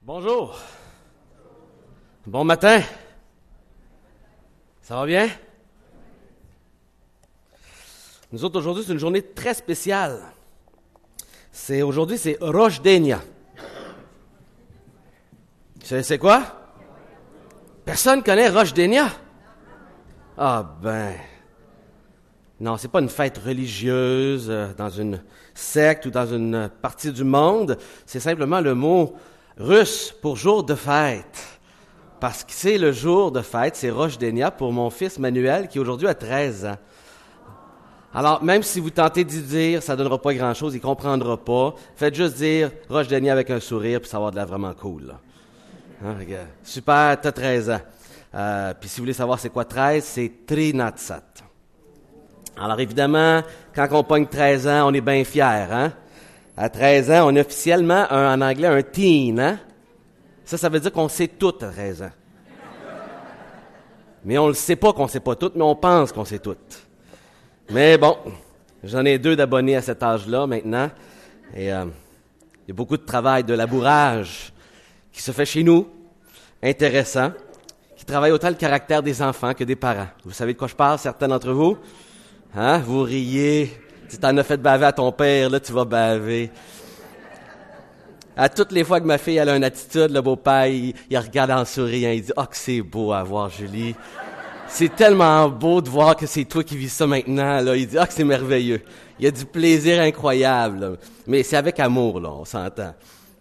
Bonjour. Bon matin. Ça va bien? Nous autres, aujourd'hui, c'est une journée très spéciale. Aujourd'hui, c'est Rojdenia. C'est quoi? Personne connaît Rojdenia? Ah ben... Non, c'est pas une fête religieuse dans une secte ou dans une partie du monde. C'est simplement le mot russe pour jour de fête. Parce que c'est le jour de fête, c'est Rojdenia pour mon fils Manuel qui aujourd'hui a 13 ans. Alors, même si vous tentez d'y dire, ça donnera pas grand-chose, il comprendra pas. Faites juste dire Rojdenia avec un sourire, puis ça va avoir de l'air vraiment cool. Là. Hein, super, t'as 13 ans. Puis si vous voulez savoir c'est quoi 13, c'est Trinatsat. Alors évidemment, quand on pogne 13 ans, on est bien fiers. Hein? À 13 ans, on est officiellement, en anglais, un teen. Hein? Ça veut dire qu'on sait tout à 13 ans. Mais on ne sait pas qu'on sait pas tout, mais on pense qu'on sait tout. Mais bon, j'en ai 2 d'abonnés à cet âge-là maintenant. Et il y a beaucoup de travail, de labourage qui se fait chez nous, intéressant, qui travaille autant le caractère des enfants que des parents. Vous savez de quoi je parle, certains d'entre vous? Hein? Vous riez. Si t'en as fait baver à ton père, là, tu vas baver. À toutes les fois que ma fille elle a une attitude, le beau-père, il regarde en souriant, il dit « Ah, que c'est beau à voir, Julie. C'est tellement beau de voir que c'est toi qui vis ça maintenant. » là. Il dit « Ah, que c'est merveilleux. » Il y a du plaisir incroyable. Là. Mais c'est avec amour, là, on s'entend.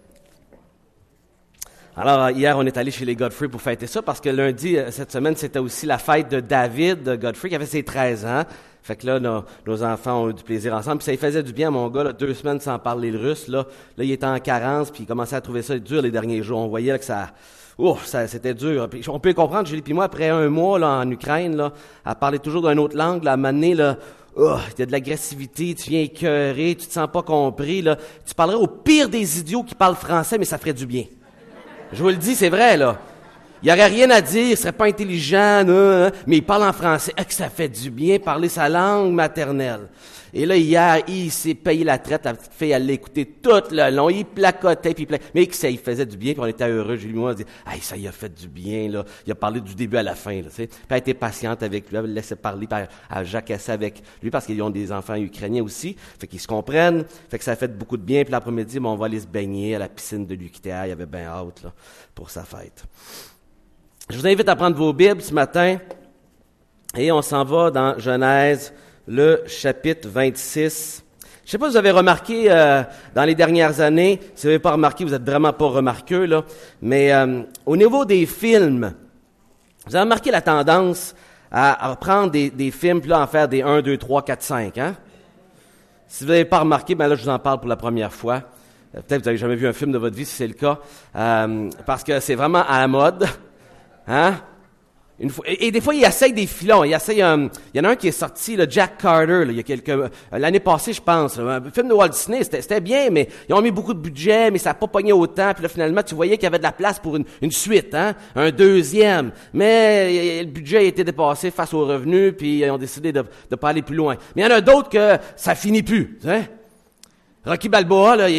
Alors, hier, on est allé chez les Godfrey pour fêter ça, parce que lundi, cette semaine, c'était aussi la fête de David Godfrey, qui avait ses 13 ans. Fait que là, nos enfants ont eu du plaisir ensemble. Puis ça lui faisait du bien à mon gars, là, 2 semaines sans parler le russe. Là, il était en carence, puis il commençait à trouver ça dur les derniers jours. On voyait là, que ça, c'était dur. Puis on peut le comprendre, Julie puis moi, après 1 mois là, en Ukraine, là, à parler toujours d'une autre langue, là, à un moment donné, là, il y a de l'agressivité, tu viens écœuré, tu te sens pas compris. Là. Tu parlerais au pire des idiots qui parlent français, mais ça ferait du bien. Je vous le dis, c'est vrai, là. Il n'y aurait rien à dire, il serait pas intelligent, mais il parle en français. Que ça fait du bien parler sa langue maternelle. Et là, hier, il s'est payé la traite, la petite fille, elle l'a écouté tout le long, il placotait, mais que ça il faisait du bien, puis on était heureux. Julie et moi, on dit, « Hey, ça y a fait du bien, là. » Il a parlé du début à la fin, là, tu sais. Puis elle était patiente avec lui, elle le laissait parler, puis elle jacassait avec lui, parce qu'ils ont des enfants ukrainiens aussi, fait qu'ils se comprennent, fait que ça a fait beaucoup de bien. Puis l'après-midi, on va aller se baigner à la piscine de l'UQTR, il avait bien hâte, là, pour sa fête. Je vous invite à prendre vos Bibles ce matin, et on s'en va dans Genèse, le chapitre 26. Je ne sais pas si vous avez remarqué dans les dernières années, si vous n'avez pas remarqué, vous n'êtes vraiment pas remarqueux, là, mais au niveau des films, vous avez remarqué la tendance à reprendre des films, puis là, en faire des 1, 2, 3, 4, 5, hein? Si vous n'avez pas remarqué, ben là, je vous en parle pour la première fois. Peut-être que vous n'avez jamais vu un film de votre vie, si c'est le cas, parce que c'est vraiment à la mode. Hein? Et des fois, il essaye des filons. Il y en a un qui est sorti, le Jack Carter, là, il y a l'année passée, je pense. Là, un film de Walt Disney, c'était bien, mais ils ont mis beaucoup de budget, mais ça n'a pas pogné autant. Puis là, finalement, tu voyais qu'il y avait de la place pour une suite, hein? Un deuxième. Mais le budget a été dépassé face aux revenus, puis ils ont décidé de pas aller plus loin. Mais il y en a d'autres que ça finit plus. Hein? Rocky Balboa, là,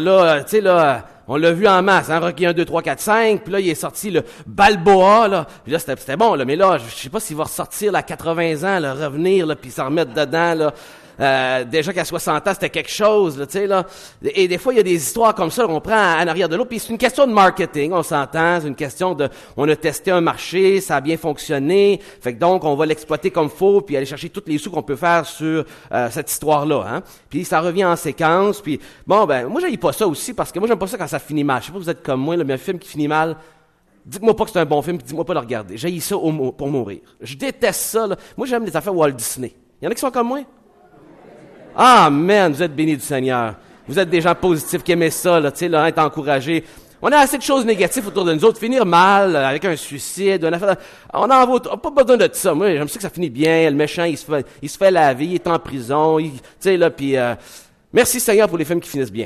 on l'a vu en masse, hein, Rocky 1, 2, 3, 4, 5, puis là, il est sorti le Balboa, là, puis là, c'était bon, là, mais là, je sais pas s'il va ressortir, là, à 80 ans, là, revenir, là, puis s'en remettre dedans, là. Déjà qu'à 60 ans, c'était quelque chose, là, tu sais, là. Et des fois, il y a des histoires comme ça qu'on prend en arrière de l'autre, puis c'est une question de marketing, on s'entend, c'est une question on a testé un marché, ça a bien fonctionné, fait que donc, on va l'exploiter comme faut, puis aller chercher tous les sous qu'on peut faire sur cette histoire-là, hein. Puis ça revient en séquence, puis bon, ben, moi, j'aime pas ça aussi, parce que moi, j'aime pas ça quand ça finit mal. Je sais pas si vous êtes comme moi, là, mais un film qui finit mal, dites-moi pas que c'est un bon film, puis dites-moi pas de le regarder. J'haïs ça pour mourir. Je déteste ça, là. Moi, j'aime les affaires Walt Disney. Il y en a qui sont comme moi? Amen, vous êtes bénis du Seigneur. Vous êtes des gens positifs qui aiment ça, là, tu sais, là, être encouragés. On a assez de choses négatives autour de nous autres. Finir mal, avec un suicide, une affaire. On n'en vaut pas besoin de ça. Moi, j'aime ça que ça finit bien. Le méchant, il se fait laver, il est en prison, tu sais, là, puis merci Seigneur pour les films qui finissent bien.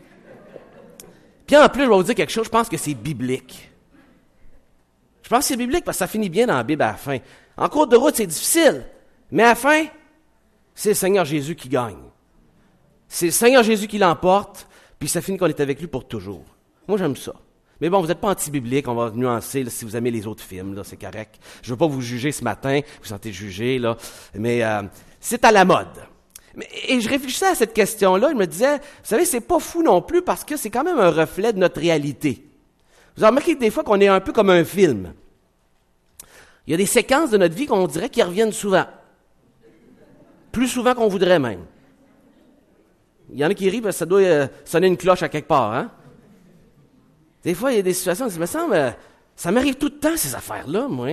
Puis en plus, je vais vous dire quelque chose, je pense que c'est biblique. Je pense que c'est biblique parce que ça finit bien dans la Bible à la fin. En cours de route, c'est difficile. Mais à la fin, c'est le Seigneur Jésus qui gagne. C'est le Seigneur Jésus qui l'emporte, puis ça finit qu'on est avec lui pour toujours. Moi, j'aime ça. Mais bon, vous n'êtes pas anti-biblique, on va nuancer là, si vous aimez les autres films, là, c'est correct. Je ne veux pas vous juger ce matin, vous vous sentez jugé, là, mais c'est à la mode. Et je réfléchissais à cette question-là, je me disais, vous savez, c'est pas fou non plus parce que c'est quand même un reflet de notre réalité. Vous avez remarqué des fois qu'on est un peu comme un film. Il y a des séquences de notre vie qu'on dirait qui reviennent souvent. Plus souvent qu'on voudrait même. Il y en a qui rient parce que ça doit sonner une cloche à quelque part, hein? Des fois, il y a des situations où on se dit, me semble, ça m'arrive tout le temps, ces affaires-là, moi.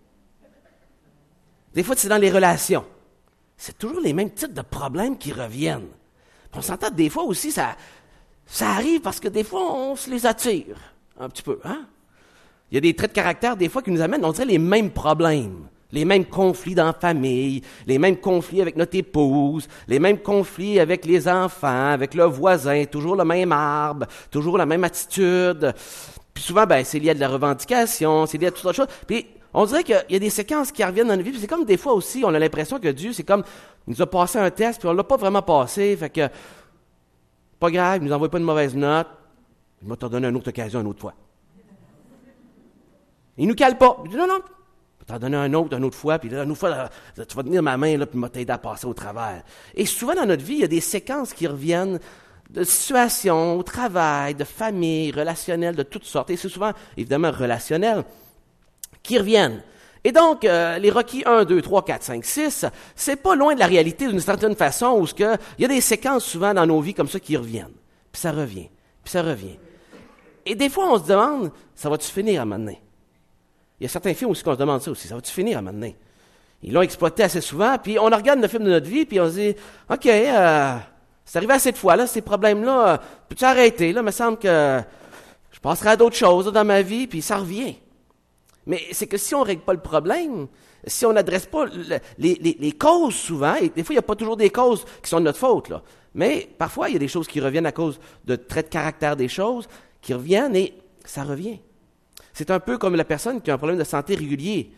Des fois, c'est dans les relations. C'est toujours les mêmes types de problèmes qui reviennent. Puis on s'entend des fois aussi, ça arrive parce que des fois, on se les attire un petit peu, hein? Il y a des traits de caractère, des fois, qui nous amènent, on dirait, les mêmes problèmes. Les mêmes conflits dans la famille, les mêmes conflits avec notre épouse, les mêmes conflits avec les enfants, avec le voisin, toujours le même arbre, toujours la même attitude. Puis souvent, c'est lié à de la revendication, c'est lié à toutes sortes de choses. Puis on dirait qu'il y a des séquences qui reviennent dans notre vie. Puis c'est comme des fois aussi, on a l'impression que Dieu, c'est comme, il nous a passé un test, puis on l'a pas vraiment passé, fait que, pas grave, il nous envoie pas une mauvaise note, il va te donner une autre occasion une autre fois. Il nous cale pas. Il dit non, t'en donner une autre fois, puis là, une autre fois, là, tu vas tenir ma main, là, puis m'a t'aider à passer au travers. Et souvent dans notre vie, il y a des séquences qui reviennent de situations, au travail, de famille, relationnelles, de toutes sortes. Et c'est souvent, évidemment, relationnel, qui reviennent. Et donc, les requis 1, 2, 3, 4, 5, 6, c'est pas loin de la réalité d'une certaine façon, où il y a des séquences souvent dans nos vies comme ça qui reviennent. Puis ça revient, puis ça revient. Et des fois, on se demande, ça va-tu finir à un moment donné? Il y a certains films aussi qu'on se demande ça aussi. Ça va-tu finir à un moment donné? Ils l'ont exploité assez souvent, puis on regarde le film de notre vie, puis on se dit, OK, c'est arrivé assez de fois, là, ces problèmes-là, peux-tu arrêter? Là, il me semble que je passerai à d'autres choses là, dans ma vie, puis ça revient. Mais c'est que si on ne règle pas le problème, si on n'adresse pas les causes souvent, et des fois, il n'y a pas toujours des causes qui sont de notre faute, là. Mais parfois, il y a des choses qui reviennent à cause de traits de caractère des choses, qui reviennent et ça revient. C'est un peu comme la personne qui a un problème de santé régulier.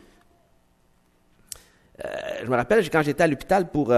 Je me rappelle, quand j'étais à l'hôpital pour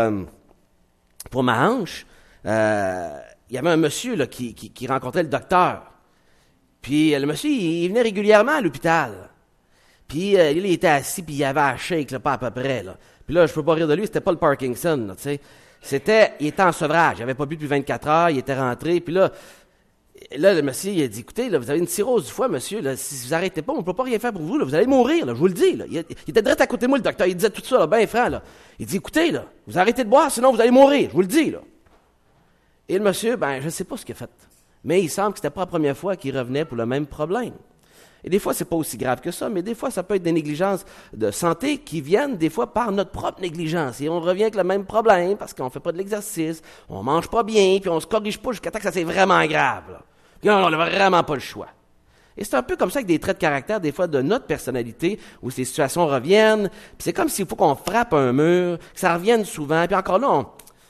ma hanche, il y avait un monsieur là, qui rencontrait le docteur. Puis le monsieur, il venait régulièrement à l'hôpital. Puis il était assis, puis il avait un shake, là, pas à peu près. Là. Puis là, je peux pas rire de lui, c'était pas le Parkinson, là, tu sais. Il était en sevrage, il avait pas bu depuis 24 heures, il était rentré, puis là, le monsieur, il a dit, écoutez, là, vous avez une cirrhose du foie, monsieur, là, si vous arrêtez pas, on ne peut pas rien faire pour vous, là, vous allez mourir, là, je vous le dis. Là. Il était direct à côté de moi, le docteur, il disait tout ça, là, bien franc. Là. Il dit, écoutez, là, vous arrêtez de boire, sinon vous allez mourir, je vous le dis. Là. Et le monsieur, je ne sais pas ce qu'il a fait, mais il semble que ce n'était pas la première fois qu'il revenait pour le même problème. Et des fois, c'est pas aussi grave que ça, mais des fois, ça peut être des négligences de santé qui viennent des fois par notre propre négligence. Et on revient avec le même problème parce qu'on ne fait pas de l'exercice, on mange pas bien, puis on se corrige pas jusqu'à temps que ça c'est vraiment grave. Là. Puis on n'a vraiment pas le choix. Et c'est un peu comme ça avec des traits de caractère, des fois, de notre personnalité, où ces situations reviennent. Puis c'est comme s'il faut qu'on frappe un mur, que ça revienne souvent. Puis encore là,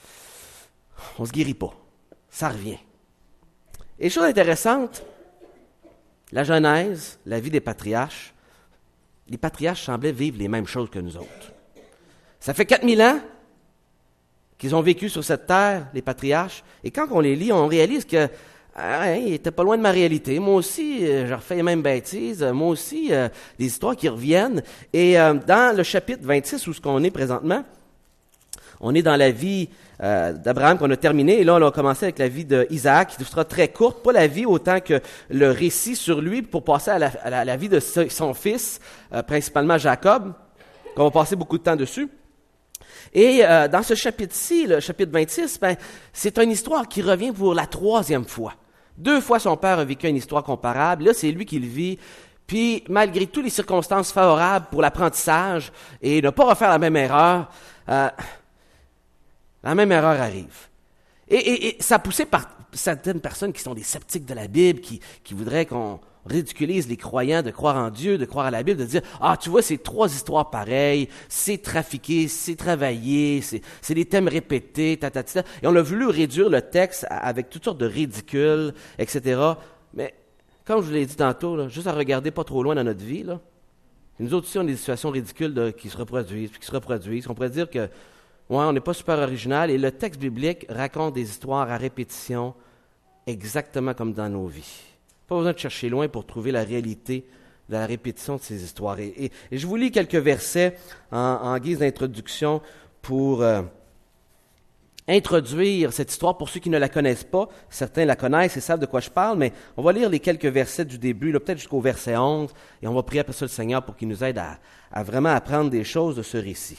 on se guérit pas. Ça revient. Et chose intéressante, la Genèse, la vie des patriarches, les patriarches semblaient vivre les mêmes choses que nous autres. Ça fait 4000 ans qu'ils ont vécu sur cette terre, les patriarches, et quand on les lit, on réalise que il était pas loin de ma réalité. Moi aussi, je refais les mêmes bêtises. Moi aussi, des histoires qui reviennent. Et dans le chapitre 26, où ce qu'on est présentement, on est dans la vie d'Abraham qu'on a terminé. Et là, on a commencé avec la vie d'Isaac, qui sera très courte. Pas la vie autant que le récit sur lui, pour passer à la vie de son fils, principalement Jacob, qu'on va passer beaucoup de temps dessus. Et dans ce chapitre-ci, le chapitre 26, c'est une histoire qui revient pour la 3e fois. 2 fois son père a vécu une histoire comparable. Là, c'est lui qui le vit. Puis, malgré toutes les circonstances favorables pour l'apprentissage et ne pas refaire la même erreur, la même erreur arrive. Et ça a poussé par certaines personnes qui sont des sceptiques de la Bible, qui voudraient qu'on ridiculise les croyants de croire en Dieu, de croire à la Bible, de dire « Ah, tu vois, c'est 3 histoires pareilles, c'est trafiqué, c'est travaillé, c'est des thèmes répétés, ta. » Et on a voulu réduire le texte avec toutes sortes de ridicules, etc. Mais, comme je vous l'ai dit tantôt, là, juste à regarder pas trop loin dans notre vie, là, nous autres aussi, on a des situations ridicules qui se reproduisent, puis qui se reproduisent. On pourrait dire que, on n'est pas super original, et le texte biblique raconte des histoires à répétition exactement comme dans nos vies. Pas besoin de chercher loin pour trouver la réalité de la répétition de ces histoires. Et je vous lis quelques versets en guise d'introduction pour introduire cette histoire pour ceux qui ne la connaissent pas. Certains la connaissent et savent de quoi je parle, mais on va lire les quelques versets du début, là, peut-être jusqu'au verset 11, et on va prier après ça le Seigneur pour qu'il nous aide à vraiment apprendre des choses de ce récit.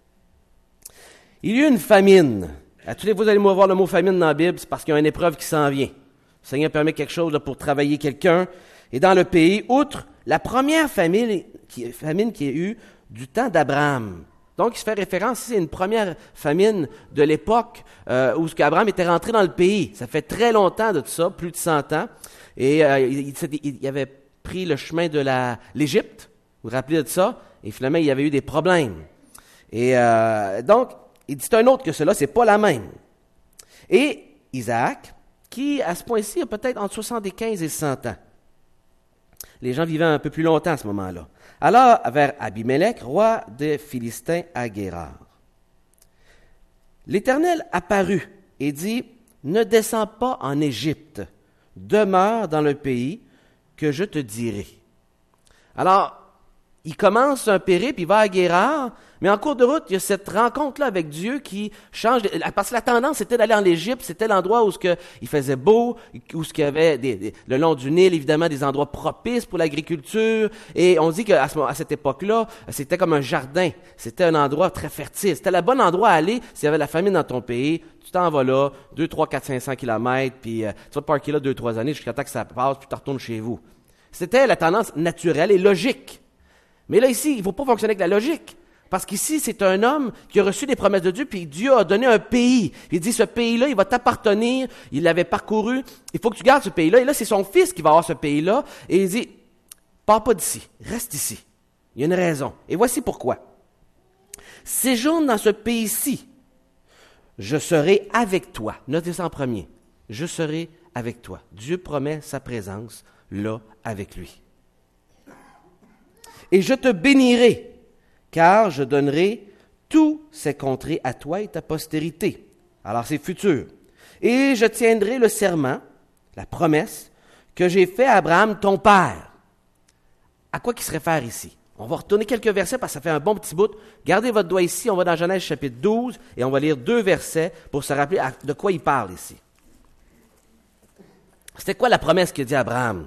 Il y eut une famine. À tous les vous allez voir le mot famine dans la Bible, c'est parce qu'il y a une épreuve qui s'en vient. Le Seigneur permet quelque chose là, pour travailler quelqu'un. Et dans le pays, outre la première famine qui a eu du temps d'Abraham. Donc, il se fait référence ici à une première famine de l'époque où Abraham était rentré dans le pays. Ça fait très longtemps de tout ça, plus de 100 ans. Et il avait pris le chemin de l'Égypte. Vous vous rappelez de ça? Et finalement, il y avait eu des problèmes. Et donc, il dit c'est un autre que cela, c'est pas la même. Et Isaac, qui à ce point-ci a peut-être entre 75 et 100 ans. Les gens vivaient un peu plus longtemps à ce moment-là. Alors, vers Abimelech, roi des Philistins à Guérar. L'Éternel apparut et dit, « Ne descends pas en Égypte, demeure dans le pays que je te dirai. » Alors, il commence un périple, il va à Guérar, mais en cours de route, il y a cette rencontre-là avec Dieu qui change. Parce que la tendance, c'était d'aller en Égypte, c'était l'endroit où il faisait beau, où il y avait le long du Nil, évidemment, des endroits propices pour l'agriculture. Et on dit qu'à cette époque-là, c'était comme un jardin. C'était un endroit très fertile. C'était le bon endroit à aller s'il y avait la famine dans ton pays. Tu t'en vas là, 2, 3, 4, 500 kilomètres, puis tu vas te parker là 2, 3 années jusqu'à temps que ça passe, puis tu retournes chez vous. C'était la tendance naturelle et logique. Mais là, ici, il ne faut pas fonctionner avec la logique. Parce qu'ici, c'est un homme qui a reçu des promesses de Dieu, puis Dieu a donné un pays. Il dit, ce pays-là, il va t'appartenir. Il l'avait parcouru. Il faut que tu gardes ce pays-là. Et là, c'est son fils qui va avoir ce pays-là. Et il dit, pars pas d'ici. Reste ici. Il y a une raison. Et voici pourquoi. Séjourne dans ce pays-ci. Je serai avec toi. Notez ça en premier. Je serai avec toi. Dieu promet sa présence là avec lui. Et je te bénirai, car je donnerai tous ces contrées à toi et ta postérité. Alors c'est futur. Et je tiendrai le serment, la promesse, que j'ai fait à Abraham, ton père. À quoi qu'il se réfère ici? On va retourner quelques versets parce que ça fait un bon petit bout. Gardez votre doigt ici, on va dans Genèse chapitre 12 et on va lire 2 versets pour se rappeler de quoi il parle ici. C'était quoi la promesse que dit Abraham?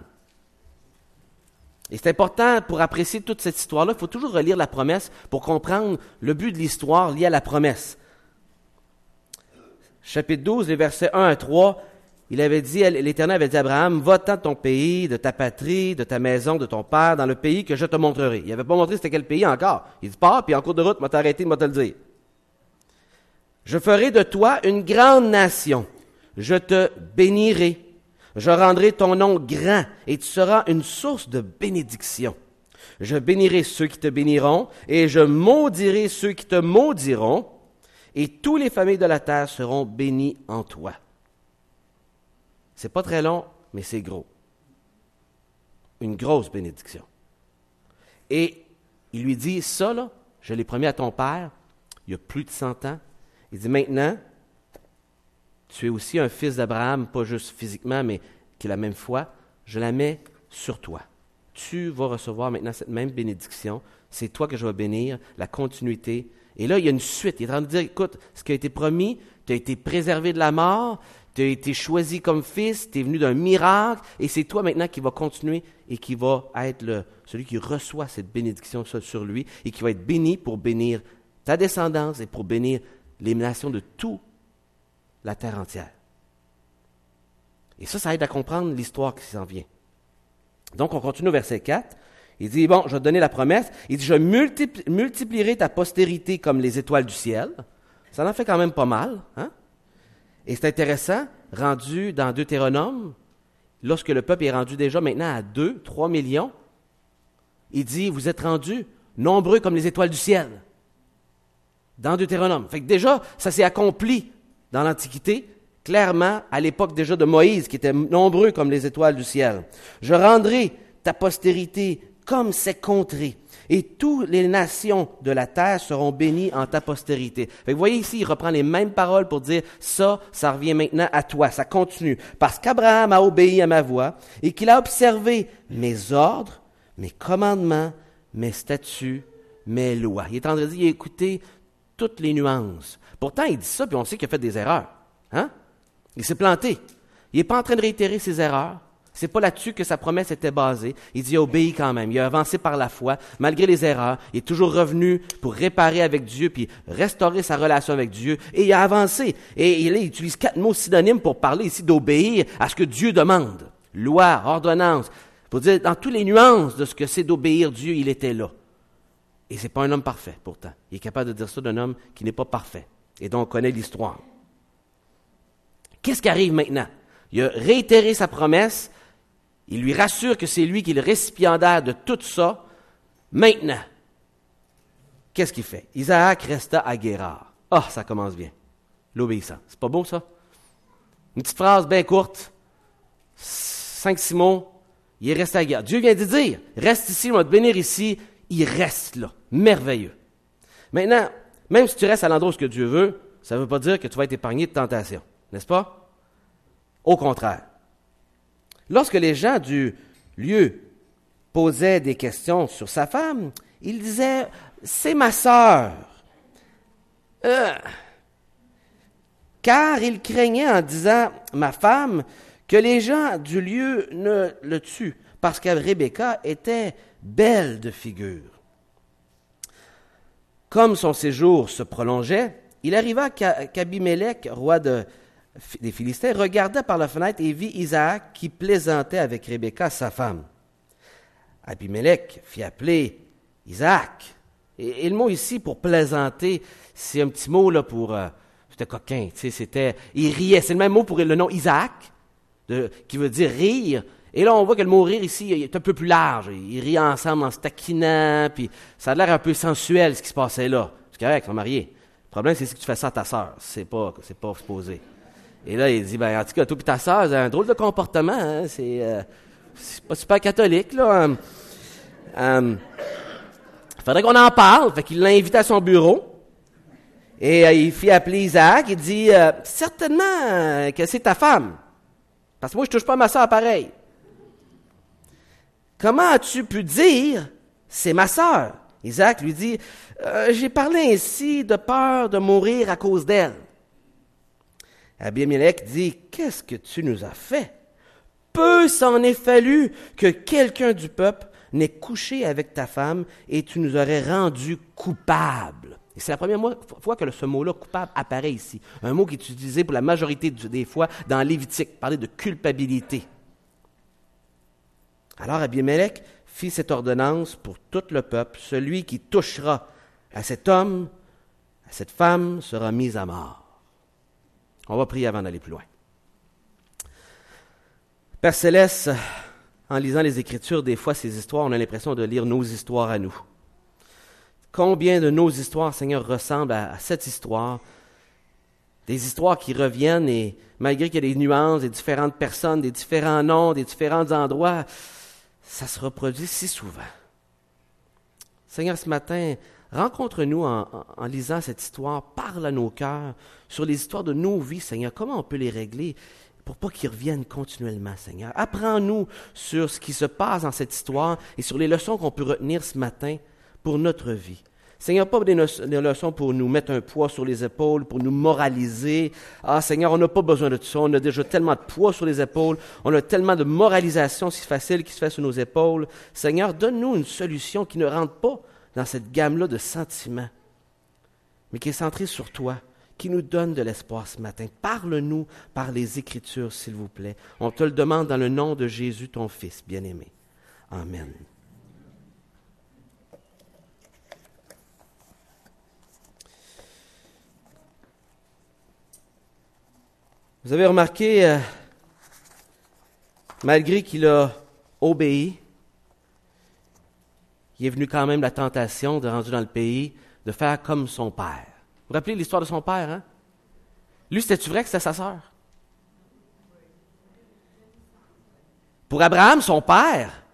Et c'est important pour apprécier toute cette histoire-là, il faut toujours relire la promesse pour comprendre le but de l'histoire liée à la promesse. Chapitre 12, les versets 1 à 3, l'Éternel avait dit à Abraham, « Va-t'en de ton pays, de ta patrie, de ta maison, de ton père, dans le pays que je te montrerai. » Il n'avait pas montré c'était quel pays encore. Il dit, « Pars, puis en cours de route, je vais t'arrêter, je vais te le dire. Je ferai de toi une grande nation. Je te bénirai. Je rendrai ton nom grand et tu seras une source de bénédiction. Je bénirai ceux qui te béniront et je maudirai ceux qui te maudiront et tous les familles de la terre seront bénies en toi. » C'est pas très long, mais c'est gros. Une grosse bénédiction. Et il lui dit, ça là, je l'ai promis à ton père, il y a plus de 100 ans. Il dit, maintenant, tu es aussi un fils d'Abraham, pas juste physiquement, mais qui a la même foi, je la mets sur toi. Tu vas recevoir maintenant cette même bénédiction. C'est toi que je vais bénir, la continuité. Et là, il y a une suite. Il est en train de dire, écoute, ce qui a été promis, tu as été préservé de la mort, tu as été choisi comme fils, tu es venu d'un miracle, et c'est toi maintenant qui va continuer et qui va être celui qui reçoit cette bénédiction sur lui et qui va être béni pour bénir ta descendance et pour bénir les nations de toute la terre entière. Et ça aide à comprendre l'histoire qui s'en vient. Donc, on continue au verset 4. Il dit, bon, je vais te donner la promesse. Il dit, je multiplierai ta postérité comme les étoiles du ciel. Ça en fait quand même pas mal, hein? Et c'est intéressant, rendu dans Deutéronome, lorsque le peuple est rendu déjà maintenant à 2-3 millions, il dit, vous êtes rendus nombreux comme les étoiles du ciel. Dans Deutéronome. Fait que déjà, ça s'est accompli dans l'Antiquité, clairement, à l'époque déjà de Moïse, qui était nombreux comme les étoiles du ciel. Je rendrai ta postérité comme ces contrées. Et toutes les nations de la terre seront bénies en ta postérité. Fait que vous voyez ici, il reprend les mêmes paroles pour dire, ça revient maintenant à toi, ça continue. Parce qu'Abraham a obéi à ma voix et qu'il a observé mes ordres, mes commandements, mes statuts, mes lois. Il est en train de dire, il a écouté toutes les nuances. Pourtant, il dit ça, puis on sait qu'il a fait des erreurs. Hein? Il s'est planté. Il n'est pas en train de réitérer ses erreurs. C'est pas là-dessus que sa promesse était basée. Il dit, il a obéi quand même. Il a avancé par la foi, malgré les erreurs. Il est toujours revenu pour réparer avec Dieu, puis restaurer sa relation avec Dieu. Et il a avancé. Et il utilise 4 mots synonymes pour parler ici d'obéir à ce que Dieu demande. Loi, ordonnance. Pour dire, dans toutes les nuances de ce que c'est d'obéir Dieu, il était là. Et c'est pas un homme parfait, pourtant. Il est capable de dire ça d'un homme qui n'est pas parfait. Et donc, on connaît l'histoire. Qu'est-ce qui arrive maintenant? Il a réitéré sa promesse. Il lui rassure que c'est lui qui est le récipiendaire de tout ça. Maintenant, qu'est-ce qu'il fait? Isaac resta à Guérar. Ah, ça commence bien. L'obéissance. C'est pas beau, ça? Une petite phrase bien courte. 5-6 mots. Il est resté à Guérar. Dieu vient de dire, reste ici, on va te bénir ici. Il reste là. Merveilleux. Maintenant, même si tu restes à l'endroit où ce que Dieu veut, ça ne veut pas dire que tu vas être épargné de tentation. N'est-ce pas? Au contraire. Lorsque les gens du lieu posaient des questions sur sa femme, il disait, c'est ma sœur. Car il craignait en disant, ma femme, que les gens du lieu ne le tuent, parce que Rebecca était belle de figure. Comme son séjour se prolongeait, il arriva qu'Abimélec, roi des Philistins, regarda par la fenêtre et vit Isaac qui plaisantait avec Rebecca, sa femme. Abimélec fit appeler Isaac. Et le mot ici pour plaisanter, c'est un petit mot là pour... c'était coquin, tu sais, c'était... Il riait, c'est le même mot pour le nom Isaac, qui veut dire rire. Et là, on voit que le mot rire ici est un peu plus large. Ils rient ensemble en se taquinant, puis ça a l'air un peu sensuel ce qui se passait là. C'est correct, ils sont mariés. Le problème, c'est que tu fais ça à ta sœur. C'est pas supposé. Et là, il dit, ben, en tout cas, toi et ta sœur, c'est un drôle de comportement, hein? C'est pas super catholique, là. Faudrait qu'on en parle. Fait qu'il l'a invité à son bureau. Et il fit appeler Isaac. Il dit, certainement que c'est ta femme. Parce que moi, je touche pas à ma sœur pareil. Comment as-tu pu dire, c'est ma sœur? Isaac lui dit, j'ai parlé ainsi de peur de mourir à cause d'elle. Abimélec dit, qu'est-ce que tu nous as fait? Peu s'en est fallu que quelqu'un du peuple n'ait couché avec ta femme et tu nous aurais rendu coupables. Et c'est la première fois que ce mot-là, coupable, apparaît ici. Un mot qui est utilisé pour la majorité des fois dans Lévitique, parler de culpabilité. Alors Abimélec fit cette ordonnance pour tout le peuple. Celui qui touchera à cet homme, à cette femme, sera mis à mort. On va prier avant d'aller plus loin. Père Céleste, en lisant les Écritures, des fois, ces histoires, on a l'impression de lire nos histoires à nous. Combien de nos histoires, Seigneur, ressemblent à cette histoire? Des histoires qui reviennent et malgré qu'il y a des nuances, des différentes personnes, des différents noms, des différents endroits, ça se reproduit si souvent. Seigneur, ce matin, rencontre-nous en lisant cette histoire, parle à nos cœurs sur les histoires de nos vies, Seigneur. Comment on peut les régler pour pas qu'ils reviennent continuellement, Seigneur? Apprends-nous sur ce qui se passe dans cette histoire et sur les leçons qu'on peut retenir ce matin pour notre vie. Seigneur, pas des leçons pour nous mettre un poids sur les épaules, pour nous moraliser. Ah, Seigneur, on n'a pas besoin de tout ça. On a déjà tellement de poids sur les épaules. On a tellement de moralisation si facile qui se fait sur nos épaules. Seigneur, donne-nous une solution qui ne rentre pas dans cette gamme-là de sentiments, mais qui est centrée sur toi, qui nous donne de l'espoir ce matin. Parle-nous par les Écritures, s'il vous plaît. On te le demande dans le nom de Jésus, ton Fils bien-aimé. Amen. Vous avez remarqué, malgré qu'il a obéi, il est venu quand même la tentation, de rendu dans le pays, de faire comme son père. Vous vous rappelez l'histoire de son père, hein? Lui, c'était-tu vrai que c'était sa sœur? Pour Abraham, son père,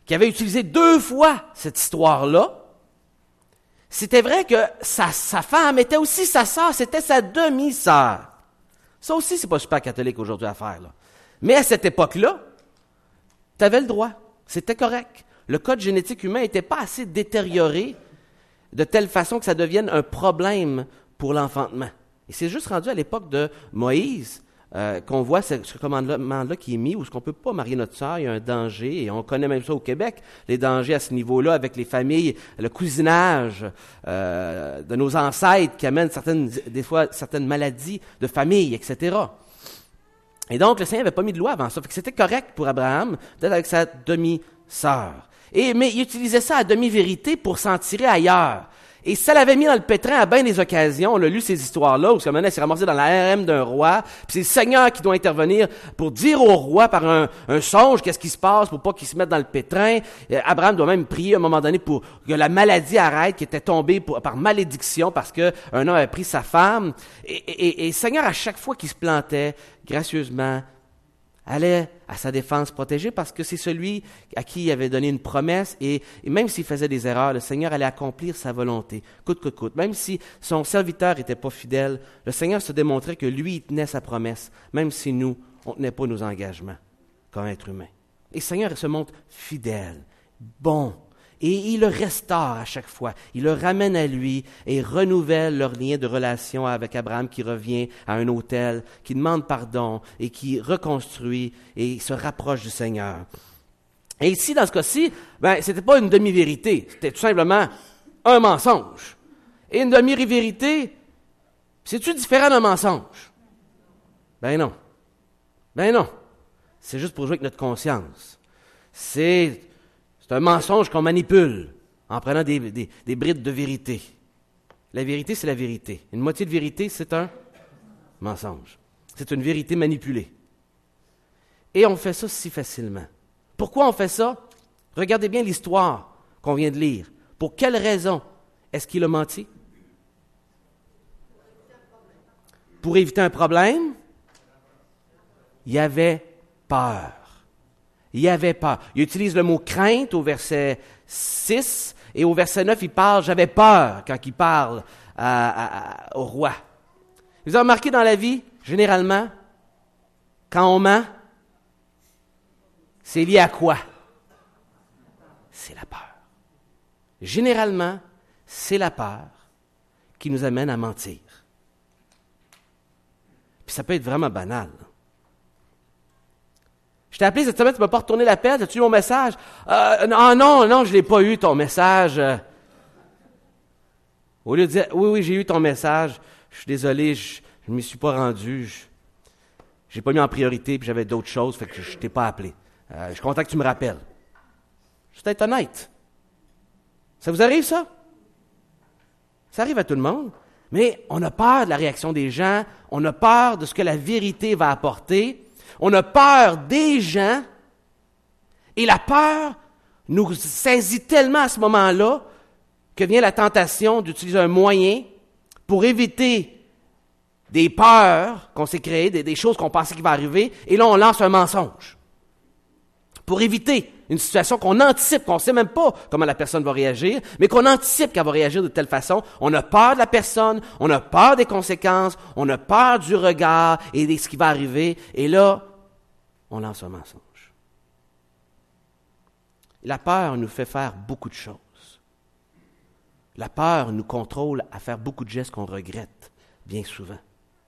qui avait utilisé 2 fois cette histoire-là, c'était vrai que sa femme était aussi sa sœur, c'était sa demi-sœur. Ça aussi, c'est pas super catholique aujourd'hui à faire, là. Mais à cette époque-là, tu avais le droit, c'était correct. Le code génétique humain n'était pas assez détérioré de telle façon que ça devienne un problème pour l'enfantement. Et c'est juste rendu à l'époque de Moïse qu'on voit ce commandement-là qui est mis, où est-ce qu'on ne peut pas marier notre sœur, il y a un danger, et on connaît même ça au Québec, les dangers à ce niveau-là avec les familles, le cousinage de nos ancêtres qui amènent des fois certaines maladies de famille, etc. Et donc, le Seigneur n'avait pas mis de loi avant ça, fait que c'était correct pour Abraham d'être avec sa demi-sœur. Mais il utilisait ça à demi-vérité pour s'en tirer ailleurs. Et ça l'avait mis dans le pétrin à bien des occasions. On a lu ces histoires-là, où maintenant, il s'est ramassé dans la RM d'un roi, puis c'est le Seigneur qui doit intervenir pour dire au roi par un songe qu'est-ce qui se passe pour pas qu'il se mette dans le pétrin. Abraham doit même prier à un moment donné pour que la maladie arrête, qui était tombée par malédiction parce qu'un homme avait pris sa femme. Et le Seigneur, à chaque fois qu'il se plantait, gracieusement, allait à sa défense protégée parce que c'est celui à qui il avait donné une promesse et même s'il faisait des erreurs, le Seigneur allait accomplir sa volonté, coûte que coûte. Même si son serviteur n'était pas fidèle, le Seigneur se démontrait que lui, il tenait sa promesse, même si nous, on ne tenait pas nos engagements comme être humain. Et le Seigneur se montre fidèle, bon, et il le restaure à chaque fois. Il le ramène à lui et renouvelle leur lien de relation avec Abraham qui revient à un autel, qui demande pardon et qui reconstruit et se rapproche du Seigneur. Et ici, dans ce cas-ci, c'était pas une demi-vérité, c'était tout simplement un mensonge. Et une demi-vérité, c'est-tu différent d'un mensonge? Ben non. C'est juste pour jouer avec notre conscience. C'est un mensonge qu'on manipule en prenant des brides de vérité. La vérité, c'est la vérité. Une moitié de vérité, c'est un mensonge. C'est une vérité manipulée. Et on fait ça si facilement. Pourquoi on fait ça? Regardez bien l'histoire qu'on vient de lire. Pour quelle raison est-ce qu'il a menti? Pour éviter un problème? Il avait peur. Il avait peur. Il utilise le mot crainte au verset 6 et au verset 9, il parle « j'avais peur » quand il parle au roi. Vous avez remarqué dans la vie, généralement, quand on ment, c'est lié à quoi? C'est la peur. Généralement, c'est la peur qui nous amène à mentir. Puis ça peut être vraiment banal. Je t'ai appelé cette semaine, tu ne m'as pas retourné l'appel, as-tu eu mon message? Non, je ne l'ai pas eu, ton message. Au lieu de dire, oui, j'ai eu ton message, je suis désolé, je ne m'y suis pas rendu, je n'ai pas mis en priorité, puis j'avais d'autres choses, fait que je ne t'ai pas appelé. Je suis content que tu me rappelles. Juste être honnête. Ça vous arrive, ça? Ça arrive à tout le monde. Mais on a peur de la réaction des gens, on a peur de ce que la vérité va apporter, on a peur des gens, et la peur nous saisit tellement à ce moment-là que vient la tentation d'utiliser un moyen pour éviter des peurs qu'on s'est créées, des choses qu'on pensait qu'il va arriver, et là on lance un mensonge. Pour éviter une situation qu'on anticipe, qu'on ne sait même pas comment la personne va réagir, mais qu'on anticipe qu'elle va réagir de telle façon. On a peur de la personne, on a peur des conséquences, on a peur du regard et de ce qui va arriver. Et là, on lance un mensonge. La peur nous fait faire beaucoup de choses. La peur nous contrôle à faire beaucoup de gestes qu'on regrette bien souvent.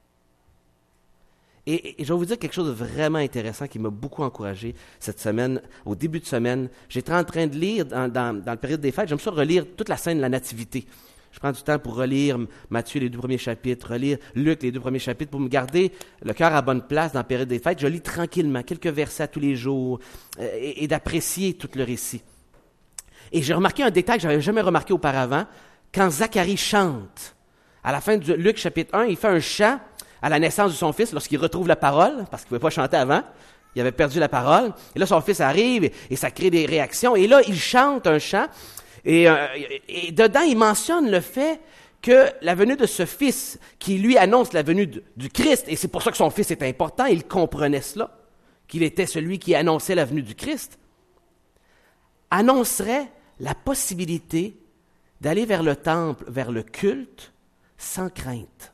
Et je vais vous dire quelque chose de vraiment intéressant qui m'a beaucoup encouragé cette semaine, au début de semaine. J'étais en train de lire, dans la période des fêtes, j'aime ça relire toute la scène de la Nativité. Je prends du temps pour relire Matthieu, les 2 premiers chapitres, relire Luc, les 2 premiers chapitres, pour me garder le cœur à bonne place dans la période des fêtes. Je lis tranquillement, quelques versets à tous les jours, et d'apprécier tout le récit. Et j'ai remarqué un détail que je n'avais jamais remarqué auparavant. Quand Zacharie chante, à la fin de Luc chapitre 1, il fait un chant à la naissance de son fils, lorsqu'il retrouve la parole, parce qu'il ne pouvait pas chanter avant, il avait perdu la parole, et là son fils arrive, et ça crée des réactions, et là il chante un chant, et dedans il mentionne le fait que la venue de ce fils, qui lui annonce la venue du Christ, et c'est pour ça que son fils est important, il comprenait cela, qu'il était celui qui annonçait la venue du Christ, annoncerait la possibilité d'aller vers le temple, vers le culte, sans crainte.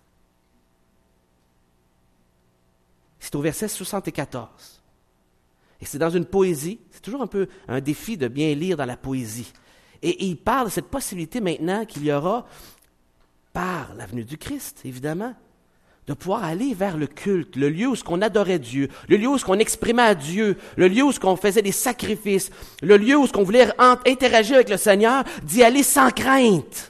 C'est au verset 74. Et c'est dans une poésie, c'est toujours un peu un défi de bien lire dans la poésie. Et il parle de cette possibilité maintenant qu'il y aura, par la venue du Christ, évidemment, de pouvoir aller vers le culte, le lieu où on adorait Dieu, le lieu où on exprimait à Dieu, le lieu où on faisait des sacrifices, le lieu où on voulait interagir avec le Seigneur, d'y aller sans crainte.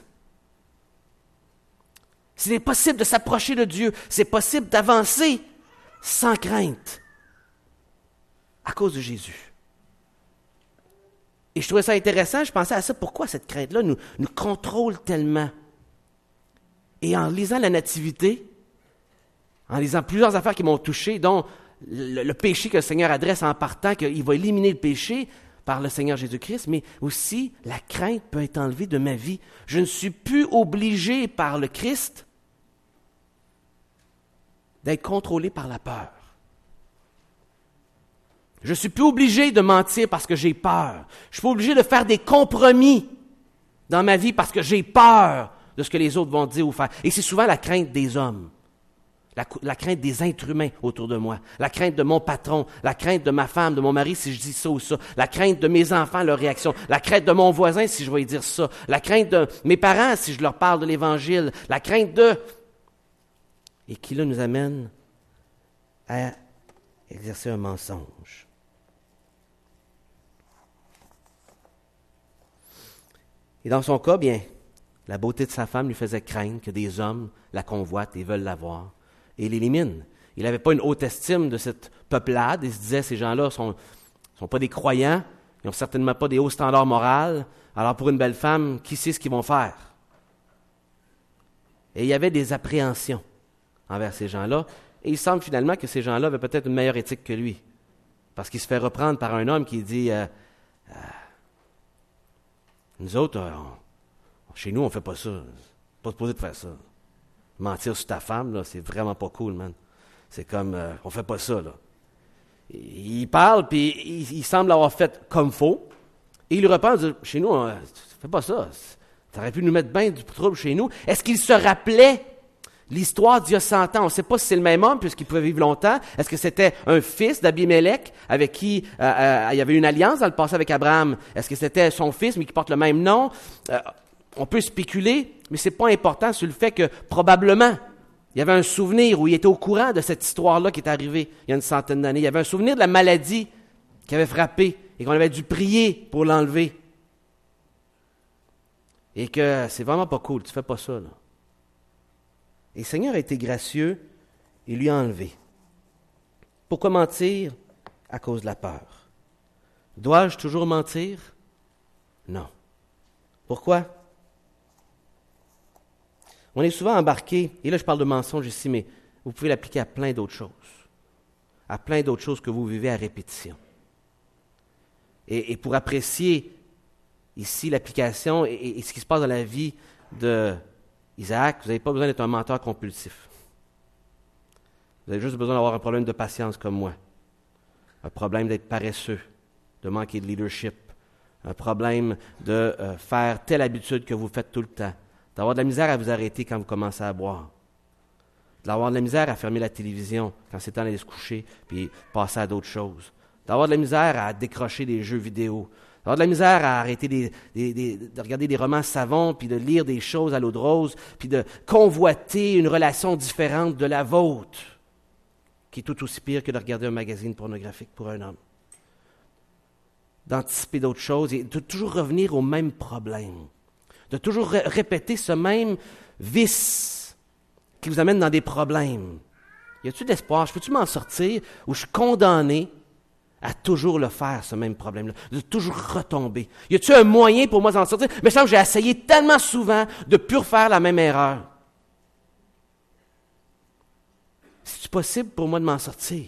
C'est possible de s'approcher de Dieu, c'est possible d'avancer sans crainte à cause de Jésus. Et je trouvais ça intéressant, je pensais à ça, pourquoi cette crainte-là nous contrôle tellement? Et en lisant la Nativité, en lisant plusieurs affaires qui m'ont touché, dont le péché que le Seigneur adresse en partant, qu'il va éliminer le péché par le Seigneur Jésus-Christ, mais aussi la crainte peut être enlevée de ma vie. Je ne suis plus obligé par le Christ d'être contrôlé par la peur. Je ne suis plus obligé de mentir parce que j'ai peur. Je ne suis pas obligé de faire des compromis dans ma vie parce que j'ai peur de ce que les autres vont dire ou faire. Et c'est souvent la crainte des hommes. La crainte des êtres humains autour de moi, la crainte de mon patron, la crainte de ma femme, de mon mari si je dis ça ou ça, la crainte de mes enfants, leur réaction, la crainte de mon voisin si je vais lui dire ça, la crainte de mes parents si je leur parle de l'Évangile, la crainte de... Et qui là nous amène à exercer un mensonge. Et dans son cas, bien, la beauté de sa femme lui faisait craindre que des hommes la convoitent et veulent la voir. Et l'élimine. Il n'avait pas une haute estime de cette peuplade. Il se disait, ces gens-là ne sont pas des croyants, ils n'ont certainement pas des hauts standards moraux. Alors pour une belle femme, qui sait ce qu'ils vont faire? Et il y avait des appréhensions envers ces gens-là. Et il semble finalement que ces gens-là avaient peut-être une meilleure éthique que lui. Parce qu'il se fait reprendre par un homme qui dit, nous autres, chez nous, on ne fait pas ça. Pas supposé de faire ça. Mentir sur ta femme, là, c'est vraiment pas cool, man. C'est comme, on fait pas ça, là. Il parle, puis il semble avoir fait comme faux. Et il lui reprend, il dit, chez nous, on fait pas ça. Ça aurait pu nous mettre bien du trouble chez nous. Est-ce qu'il se rappelait l'histoire d'il y a 100 ans? On ne sait pas si c'est le même homme, puisqu'il pouvait vivre longtemps. Est-ce que c'était un fils d'Abimélec, avec qui il y avait une alliance dans le passé avec Abraham? Est-ce que c'était son fils, mais qui porte le même nom? On peut spéculer, mais ce n'est pas important sur le fait que, probablement, il y avait un souvenir où il était au courant de cette histoire-là qui est arrivée il y a une centaine d'années. Il y avait un souvenir de la maladie qui avait frappé et qu'on avait dû prier pour l'enlever. Et que c'est vraiment pas cool, tu fais pas ça, là. Et le Seigneur a été gracieux et lui a enlevé. Pourquoi mentir? À cause de la peur. Dois-je toujours mentir? Non. Pourquoi? On est souvent embarqué, et là je parle de mensonge ici, mais vous pouvez l'appliquer à plein d'autres choses. À plein d'autres choses que vous vivez à répétition. Et pour apprécier ici l'application et ce qui se passe dans la vie d'Isaac, vous n'avez pas besoin d'être un menteur compulsif. Vous avez juste besoin d'avoir un problème de patience comme moi. Un problème d'être paresseux, de manquer de leadership. Un problème de faire telle habitude que vous faites tout le temps. D'avoir de la misère à vous arrêter quand vous commencez à boire. D'avoir de la misère à fermer la télévision quand c'est temps d'aller se coucher puis passer à d'autres choses. D'avoir de la misère à décrocher des jeux vidéo. D'avoir de la misère à arrêter de regarder des romans savants puis de lire des choses à l'eau de rose puis de convoiter une relation différente de la vôtre qui est tout aussi pire que de regarder un magazine pornographique pour un homme. D'anticiper d'autres choses et de toujours revenir au même problème. De toujours répéter ce même vice qui vous amène dans des problèmes. Y a-t-il de l'espoir? Peux-tu m'en sortir? Ou je suis condamné à toujours le faire, ce même problème-là, de toujours retomber. Y a-t-il un moyen pour moi d'en sortir? Mais je sens que j'ai essayé tellement souvent de ne plus refaire la même erreur. C'est-tu possible pour moi de m'en sortir?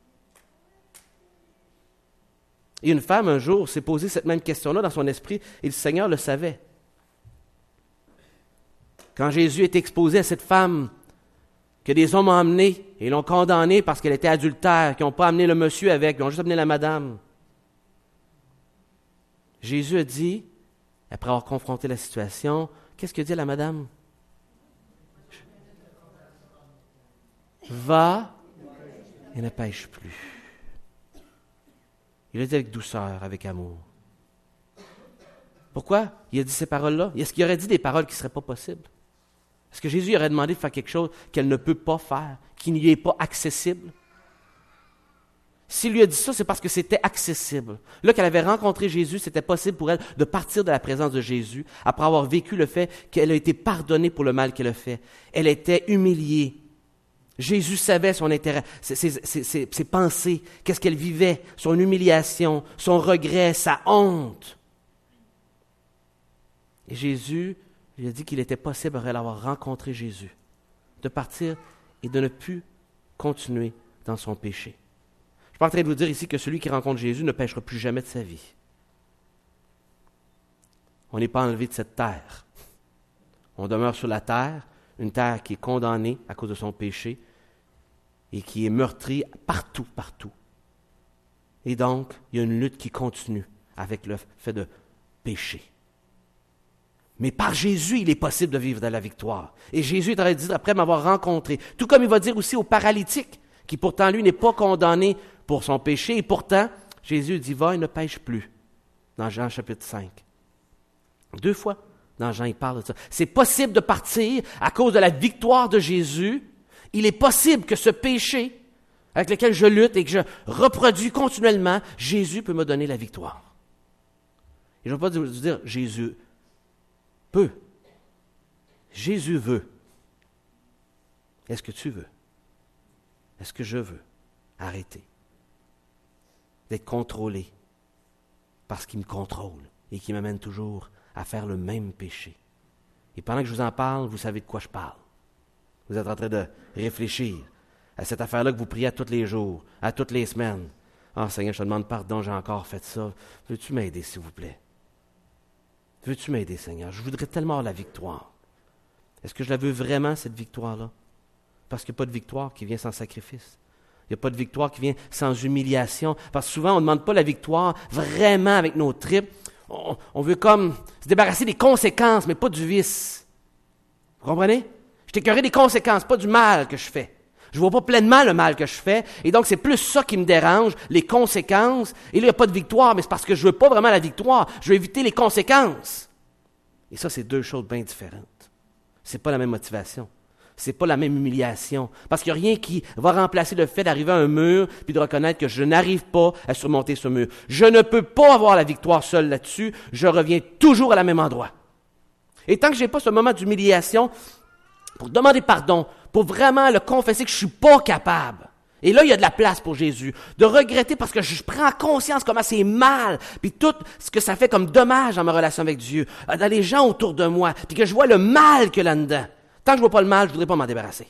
Et une femme, un jour, s'est posé cette même question-là dans son esprit, et le Seigneur le savait. Quand Jésus est exposé à cette femme que des hommes ont amenée et l'ont condamnée parce qu'elle était adultère, qui n'ont pas amené le monsieur avec, ils ont juste amené la madame. Jésus a dit, après avoir confronté la situation, qu'est-ce que dit la madame? Va et ne pêche plus. Il a dit avec douceur, avec amour. Pourquoi il a dit ces paroles-là? Est-ce qu'il aurait dit des paroles qui ne seraient pas possibles? Est-ce que Jésus aurait demandé de faire quelque chose qu'elle ne peut pas faire, qui ne lui est pas accessible? S'il lui a dit ça, c'est parce que c'était accessible. Là qu'elle avait rencontré Jésus, c'était possible pour elle de partir de la présence de Jésus après avoir vécu le fait qu'elle a été pardonnée pour le mal qu'elle a fait. Elle était humiliée. Jésus savait son intérêt, ses pensées, qu'est-ce qu'elle vivait, son humiliation, son regret, sa honte. Et Jésus lui a dit qu'il était possible, après l'avoir rencontré Jésus, de partir et de ne plus continuer dans son péché. Je ne suis pas en train de vous dire ici que celui qui rencontre Jésus ne péchera plus jamais de sa vie. On n'est pas enlevé de cette terre. On demeure sur la terre, une terre qui est condamnée à cause de son péché et qui est meurtrie partout, partout. Et donc, il y a une lutte qui continue avec le fait de pécher. Mais par Jésus, il est possible de vivre dans la victoire. Et Jésus est en train de dire, après m'avoir rencontré, tout comme il va dire aussi au paralytique, qui pourtant, lui, n'est pas condamné pour son péché, et pourtant, Jésus dit, va et ne pêche plus, dans Jean chapitre 5. 2 fois, dans Jean, il parle de ça. C'est possible de partir à cause de la victoire de Jésus. Il est possible que ce péché, avec lequel je lutte et que je reproduis continuellement, Jésus peut me donner la victoire. Et je ne veux pas vous dire, Jésus peut. Jésus veut. Est-ce que tu veux? Est-ce que je veux arrêter d'être contrôlé par ce qui me contrôle et qui m'amène toujours à faire le même péché? Et pendant que je vous en parle, vous savez de quoi je parle. Vous êtes en train de réfléchir à cette affaire-là que vous priez à tous les jours, à toutes les semaines. Ah, Seigneur, je te demande pardon, j'ai encore fait ça. Veux-tu m'aider, s'il vous plaît? Veux-tu m'aider, Seigneur? Je voudrais tellement avoir la victoire. Est-ce que je la veux vraiment, cette victoire-là? Parce qu'il n'y a pas de victoire qui vient sans sacrifice. Il n'y a pas de victoire qui vient sans humiliation. Parce que souvent, on ne demande pas la victoire vraiment avec nos tripes. On veut comme se débarrasser des conséquences, mais pas du vice. Vous comprenez? Je t'écœurerai des conséquences, pas du mal que je fais. Je ne vois pas pleinement le mal que je fais. Et donc, c'est plus ça qui me dérange, les conséquences. Et là, il n'y a pas de victoire, mais c'est parce que je ne veux pas vraiment la victoire. Je veux éviter les conséquences. Et ça, c'est 2 choses bien différentes. Ce n'est pas la même motivation. Ce n'est pas la même humiliation. Parce qu'il n'y a rien qui va remplacer le fait d'arriver à un mur puis de reconnaître que je n'arrive pas à surmonter ce mur. Je ne peux pas avoir la victoire seule là-dessus. Je reviens toujours à la même endroit. Et tant que je n'ai pas ce moment d'humiliation, pour demander pardon, pour vraiment le confesser que je ne suis pas capable. Et là, il y a de la place pour Jésus. De regretter parce que je prends conscience comment c'est mal, puis tout ce que ça fait comme dommage dans ma relation avec Dieu, dans les gens autour de moi, puis que je vois le mal qu'il y a là-dedans. Tant que je ne vois pas le mal, je ne voudrais pas m'en débarrasser.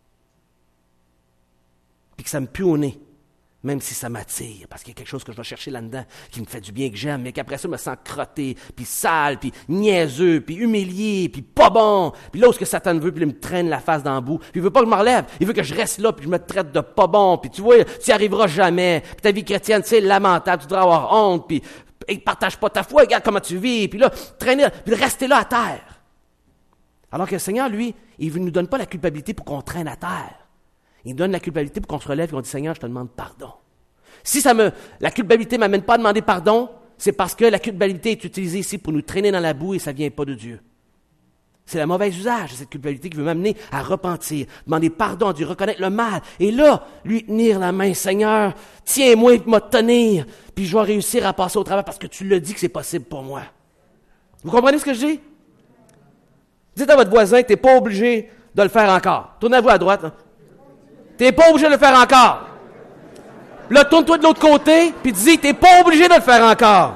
Puis que ça me pue au nez, même si ça m'attire, parce qu'il y a quelque chose que je vais chercher là-dedans qui me fait du bien, que j'aime, mais qu'après ça, je me sens crotté, puis sale, puis niaiseux, puis humilié, puis pas bon. Puis là où ce que Satan veut, puis il me traîne la face dans le bout, puis il veut pas que je me relève, il veut que je reste là, puis je me traite de pas bon, puis tu vois, tu n'y arriveras jamais, puis ta vie chrétienne, c'est lamentable, tu devrais avoir honte, puis partage pas ta foi, regarde comment tu vis, puis là, traîner, puis rester là à terre. Alors que le Seigneur, lui, il ne nous donne pas la culpabilité pour qu'on traîne à terre. Il nous donne la culpabilité pour qu'on se relève et qu'on dit, Seigneur, je te demande pardon. Si la culpabilité ne m'amène pas à demander pardon, c'est parce que la culpabilité est utilisée ici pour nous traîner dans la boue et ça ne vient pas de Dieu. C'est le mauvais usage de cette culpabilité qui veut m'amener à repentir, demander pardon à Dieu, reconnaître le mal. Et là, lui tenir la main, Seigneur, tiens-moi et me tenir, puis je vais réussir à passer au travers parce que tu l'as dit que c'est possible pour moi. Vous comprenez ce que je dis? Dites à votre voisin que tu n'es pas obligé de le faire encore. Tournez-vous à droite. Tu n'es pas obligé de le faire encore. Là, tourne-toi de l'autre côté, puis dis, tu n'es pas obligé de le faire encore.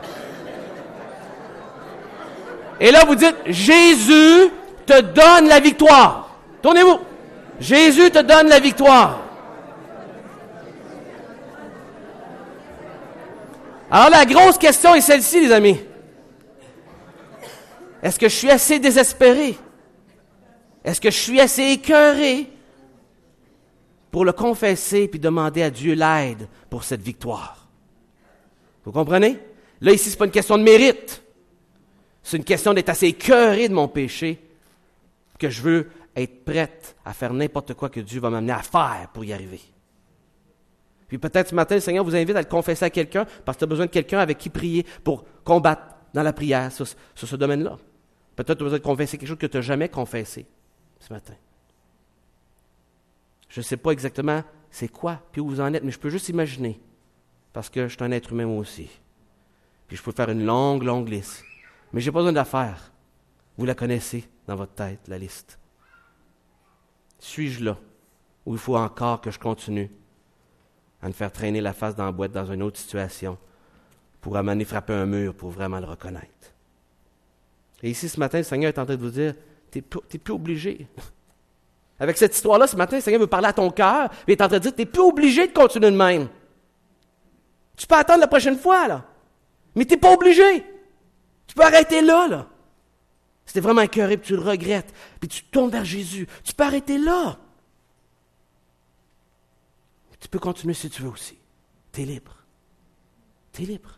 Et là, vous dites, Jésus te donne la victoire. Tournez-vous. Jésus te donne la victoire. Alors, la grosse question est celle-ci, les amis. Est-ce que je suis assez désespéré? Est-ce que je suis assez écœuré pour le confesser puis demander à Dieu l'aide pour cette victoire? Vous comprenez? Là, ici, c'est pas une question de mérite. C'est une question d'être assez écœuré de mon péché que je veux être prête à faire n'importe quoi que Dieu va m'amener à faire pour y arriver. Puis peut-être ce matin, le Seigneur vous invite à le confesser à quelqu'un parce que tu as besoin de quelqu'un avec qui prier pour combattre dans la prière sur ce domaine-là. Peut-être que tu as besoin de confesser quelque chose que tu n'as jamais confessé ce matin. Je ne sais pas exactement c'est quoi, puis où vous en êtes, mais je peux juste imaginer, parce que je suis un être humain moi aussi. Puis je peux faire une longue, longue liste. Mais je n'ai pas besoin de la faire. Vous la connaissez dans votre tête, la liste. Suis-je là, ou il faut encore que je continue à me faire traîner la face dans la boîte dans une autre situation pour amener frapper un mur pour vraiment le reconnaître? Et ici, ce matin, le Seigneur est en train de vous dire, tu n'es plus obligé. Avec cette histoire-là, ce matin, le Seigneur veut parler à ton cœur, et il est en train de dire, tu n'es plus obligé de continuer de même. Tu peux attendre la prochaine fois, là. Mais tu n'es pas obligé. Tu peux arrêter là. Si tu es vraiment écœuré, puis tu le regrettes, puis tu tournes vers Jésus, tu peux arrêter là. Tu peux continuer si tu veux aussi. Tu es libre. Tu es libre.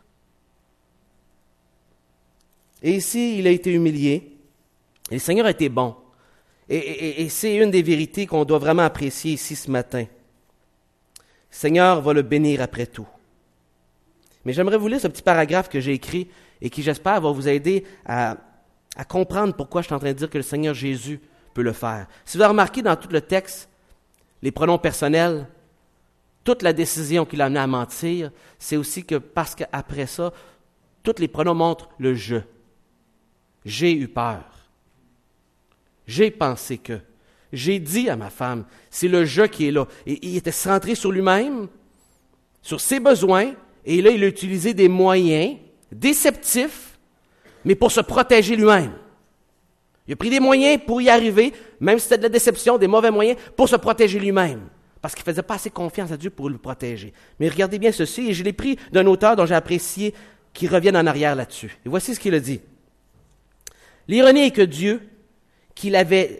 Et ici, il a été humilié. Et le Seigneur a été bon. Et c'est une des vérités qu'on doit vraiment apprécier ici ce matin. Le Seigneur va le bénir après tout. Mais j'aimerais vous lire ce petit paragraphe que j'ai écrit et qui, j'espère, va vous aider à comprendre pourquoi je suis en train de dire que le Seigneur Jésus peut le faire. Si vous avez remarqué dans tout le texte, les pronoms personnels, toute la décision qui l'a amené à mentir, c'est aussi que parce qu'après ça, tous les pronoms montrent le « je ». J'ai eu peur. J'ai pensé que. J'ai dit à ma femme, c'est le « je » qui est là. Et il était centré sur lui-même, sur ses besoins, et là, il a utilisé des moyens déceptifs, mais pour se protéger lui-même. Il a pris des moyens pour y arriver, même si c'était de la déception, des mauvais moyens, pour se protéger lui-même. Parce qu'il ne faisait pas assez confiance à Dieu pour le protéger. Mais regardez bien ceci, et je l'ai pris d'un auteur dont j'ai apprécié qu'il revienne en arrière là-dessus. Et voici ce qu'il a dit. L'ironie est que Dieu, qu'il avait...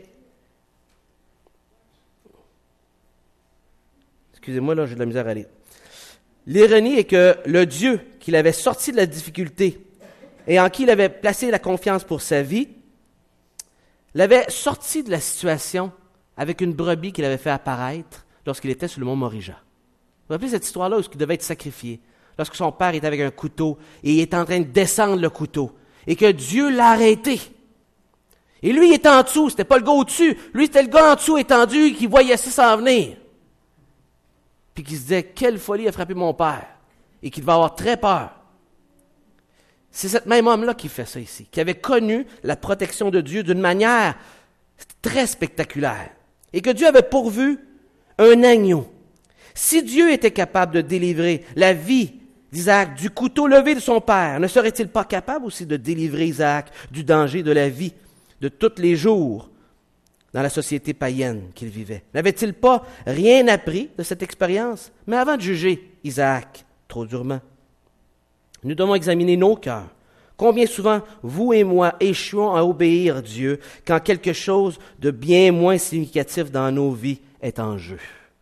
Excusez-moi, là, j'ai de la misère à lire. L'ironie est que le Dieu qu'il avait sorti de la difficulté et en qui il avait placé la confiance pour sa vie, l'avait sorti de la situation avec une brebis qu'il avait fait apparaître lorsqu'il était sur le mont Morija. Vous vous rappelez cette histoire-là où il devait être sacrifié, lorsque son père était avec un couteau et il était en train de descendre le couteau et que Dieu l'a arrêté. Et lui, il était en dessous, c'était pas le gars au-dessus. Lui, c'était le gars en dessous étendu qui voyait ça s'en venir. Puis qui se disait, quelle folie a frappé mon père. Et qu'il devait avoir très peur. C'est cet même homme-là qui fait ça ici, qui avait connu la protection de Dieu d'une manière très spectaculaire. Et que Dieu avait pourvu un agneau. Si Dieu était capable de délivrer la vie d'Isaac du couteau levé de son père, ne serait-il pas capable aussi de délivrer Isaac du danger de la vie de tous les jours dans la société païenne qu'il vivait? N'avait-il pas rien appris de cette expérience? Mais avant de juger Isaac trop durement, nous devons examiner nos cœurs. Combien souvent, vous et moi, échouons à obéir Dieu quand quelque chose de bien moins significatif dans nos vies est en jeu?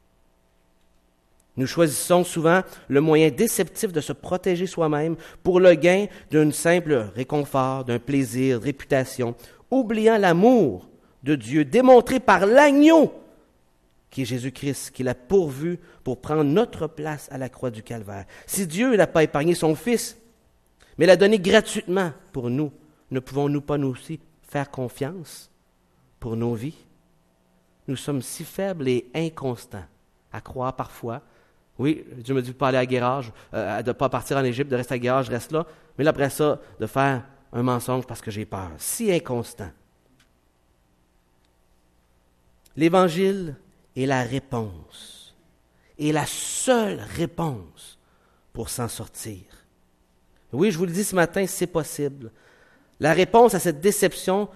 Nous choisissons souvent le moyen déceptif de se protéger soi-même pour le gain d'un simple réconfort, d'un plaisir, de réputation, oubliant l'amour de Dieu démontré par l'agneau qui est Jésus-Christ, qu'il a pourvu pour prendre notre place à la croix du Calvaire. Si Dieu n'a pas épargné son Fils, mais l'a donné gratuitement pour nous, ne pouvons-nous pas nous aussi faire confiance pour nos vies? Nous sommes si faibles et inconstants à croire parfois. Oui, Dieu me dit de ne pas aller à Guérard, de ne pas partir en Égypte, de rester à Guérard, je reste là. Mais là, après ça, de faire un mensonge parce que j'ai peur. Si inconstant. L'Évangile est la réponse. Et la seule réponse pour s'en sortir. Oui, je vous le dis ce matin, c'est possible. La réponse à cette déception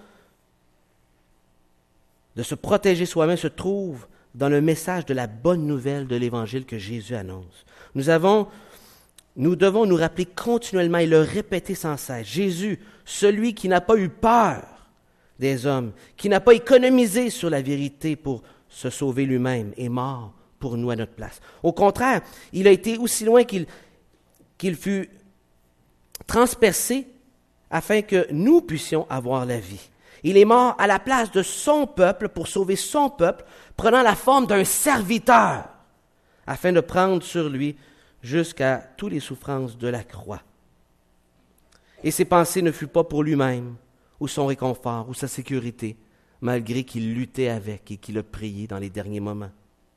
de se protéger soi-même se trouve dans le message de la bonne nouvelle de l'Évangile que Jésus annonce. Nous devons nous rappeler continuellement et le répéter sans cesse. Jésus, celui qui n'a pas eu peur des hommes, qui n'a pas économisé sur la vérité pour se sauver lui-même, est mort pour nous à notre place. Au contraire, il a été aussi loin qu'il fut transpercé afin que nous puissions avoir la vie. Il est mort à la place de son peuple pour sauver son peuple, prenant la forme d'un serviteur, afin de prendre sur lui jusqu'à toutes les souffrances de la croix. Et ses pensées ne furent pas pour lui-même, ou son réconfort, ou sa sécurité, malgré qu'il luttait avec et qu'il a prié dans les derniers moments.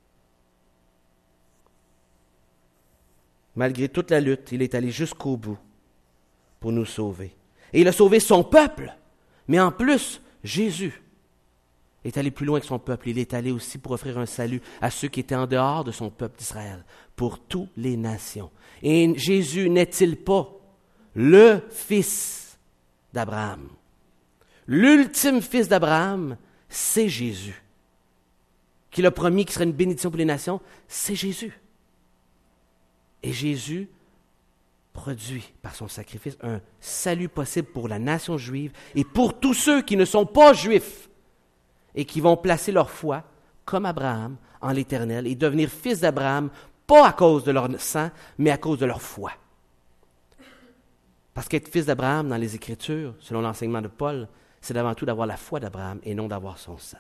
Malgré toute la lutte, il est allé jusqu'au bout pour nous sauver. Et il a sauvé son peuple, mais en plus, Jésus est allé plus loin que son peuple. Il est allé aussi pour offrir un salut à ceux qui étaient en dehors de son peuple d'Israël, pour toutes les nations. Et Jésus n'est-il pas le fils d'Abraham? L'ultime fils d'Abraham, c'est Jésus. Qui l'a promis qu'il serait une bénédiction pour les nations, c'est Jésus. Et Jésus produit par son sacrifice un salut possible pour la nation juive et pour tous ceux qui ne sont pas juifs et qui vont placer leur foi, comme Abraham, en l'Éternel et devenir fils d'Abraham, pas à cause de leur sang, mais à cause de leur foi. Parce qu'être fils d'Abraham dans les Écritures, selon l'enseignement de Paul, c'est avant tout d'avoir la foi d'Abraham et non d'avoir son sang.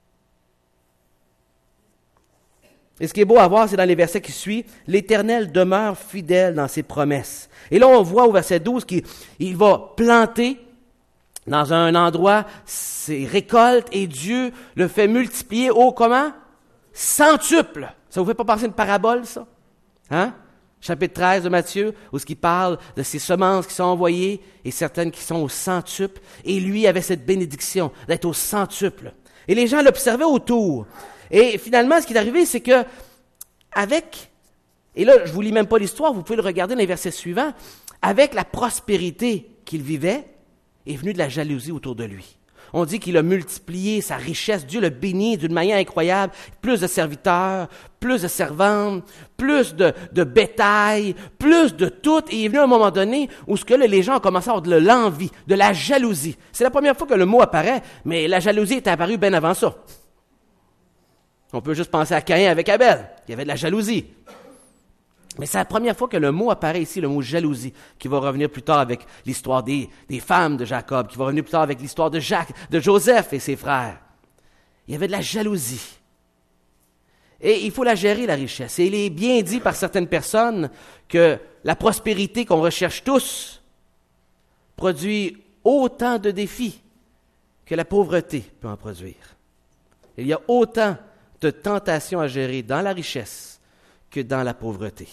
Et ce qui est beau à voir, c'est dans les versets qui suivent, l'Éternel demeure fidèle dans ses promesses. Et là, on voit au verset 12 qu'il va planter dans un endroit ses récoltes et Dieu le fait multiplier au comment? Centuple. Ça vous fait pas penser à une parabole, ça? Hein? Chapitre 13 de Matthieu, où ce qui parle de ces semences qui sont envoyées et certaines qui sont au centuple. Et lui avait cette bénédiction d'être au centuple. Et les gens l'observaient autour. Et finalement, ce qui est arrivé, c'est que et là, je vous lis même pas l'histoire, vous pouvez le regarder dans les versets suivants, avec la prospérité qu'il vivait, est venue de la jalousie autour de lui. On dit qu'il a multiplié sa richesse, Dieu l'a béni d'une manière incroyable, plus de serviteurs, plus de servantes, plus de bétail, plus de tout, et il est venu à un moment donné où les gens ont commencé à avoir de l'envie, de la jalousie. C'est la première fois que le mot apparaît, mais la jalousie est apparue bien avant ça. On peut juste penser à Caïn avec Abel. Il y avait de la jalousie. Mais c'est la première fois que le mot apparaît ici, le mot jalousie, qui va revenir plus tard avec l'histoire des femmes de Jacob, qui va revenir plus tard avec l'histoire de Joseph et ses frères. Il y avait de la jalousie. Et il faut la gérer, la richesse. Et il est bien dit par certaines personnes que la prospérité qu'on recherche tous produit autant de défis que la pauvreté peut en produire. Il y a autant de tentations à gérer dans la richesse que dans la pauvreté.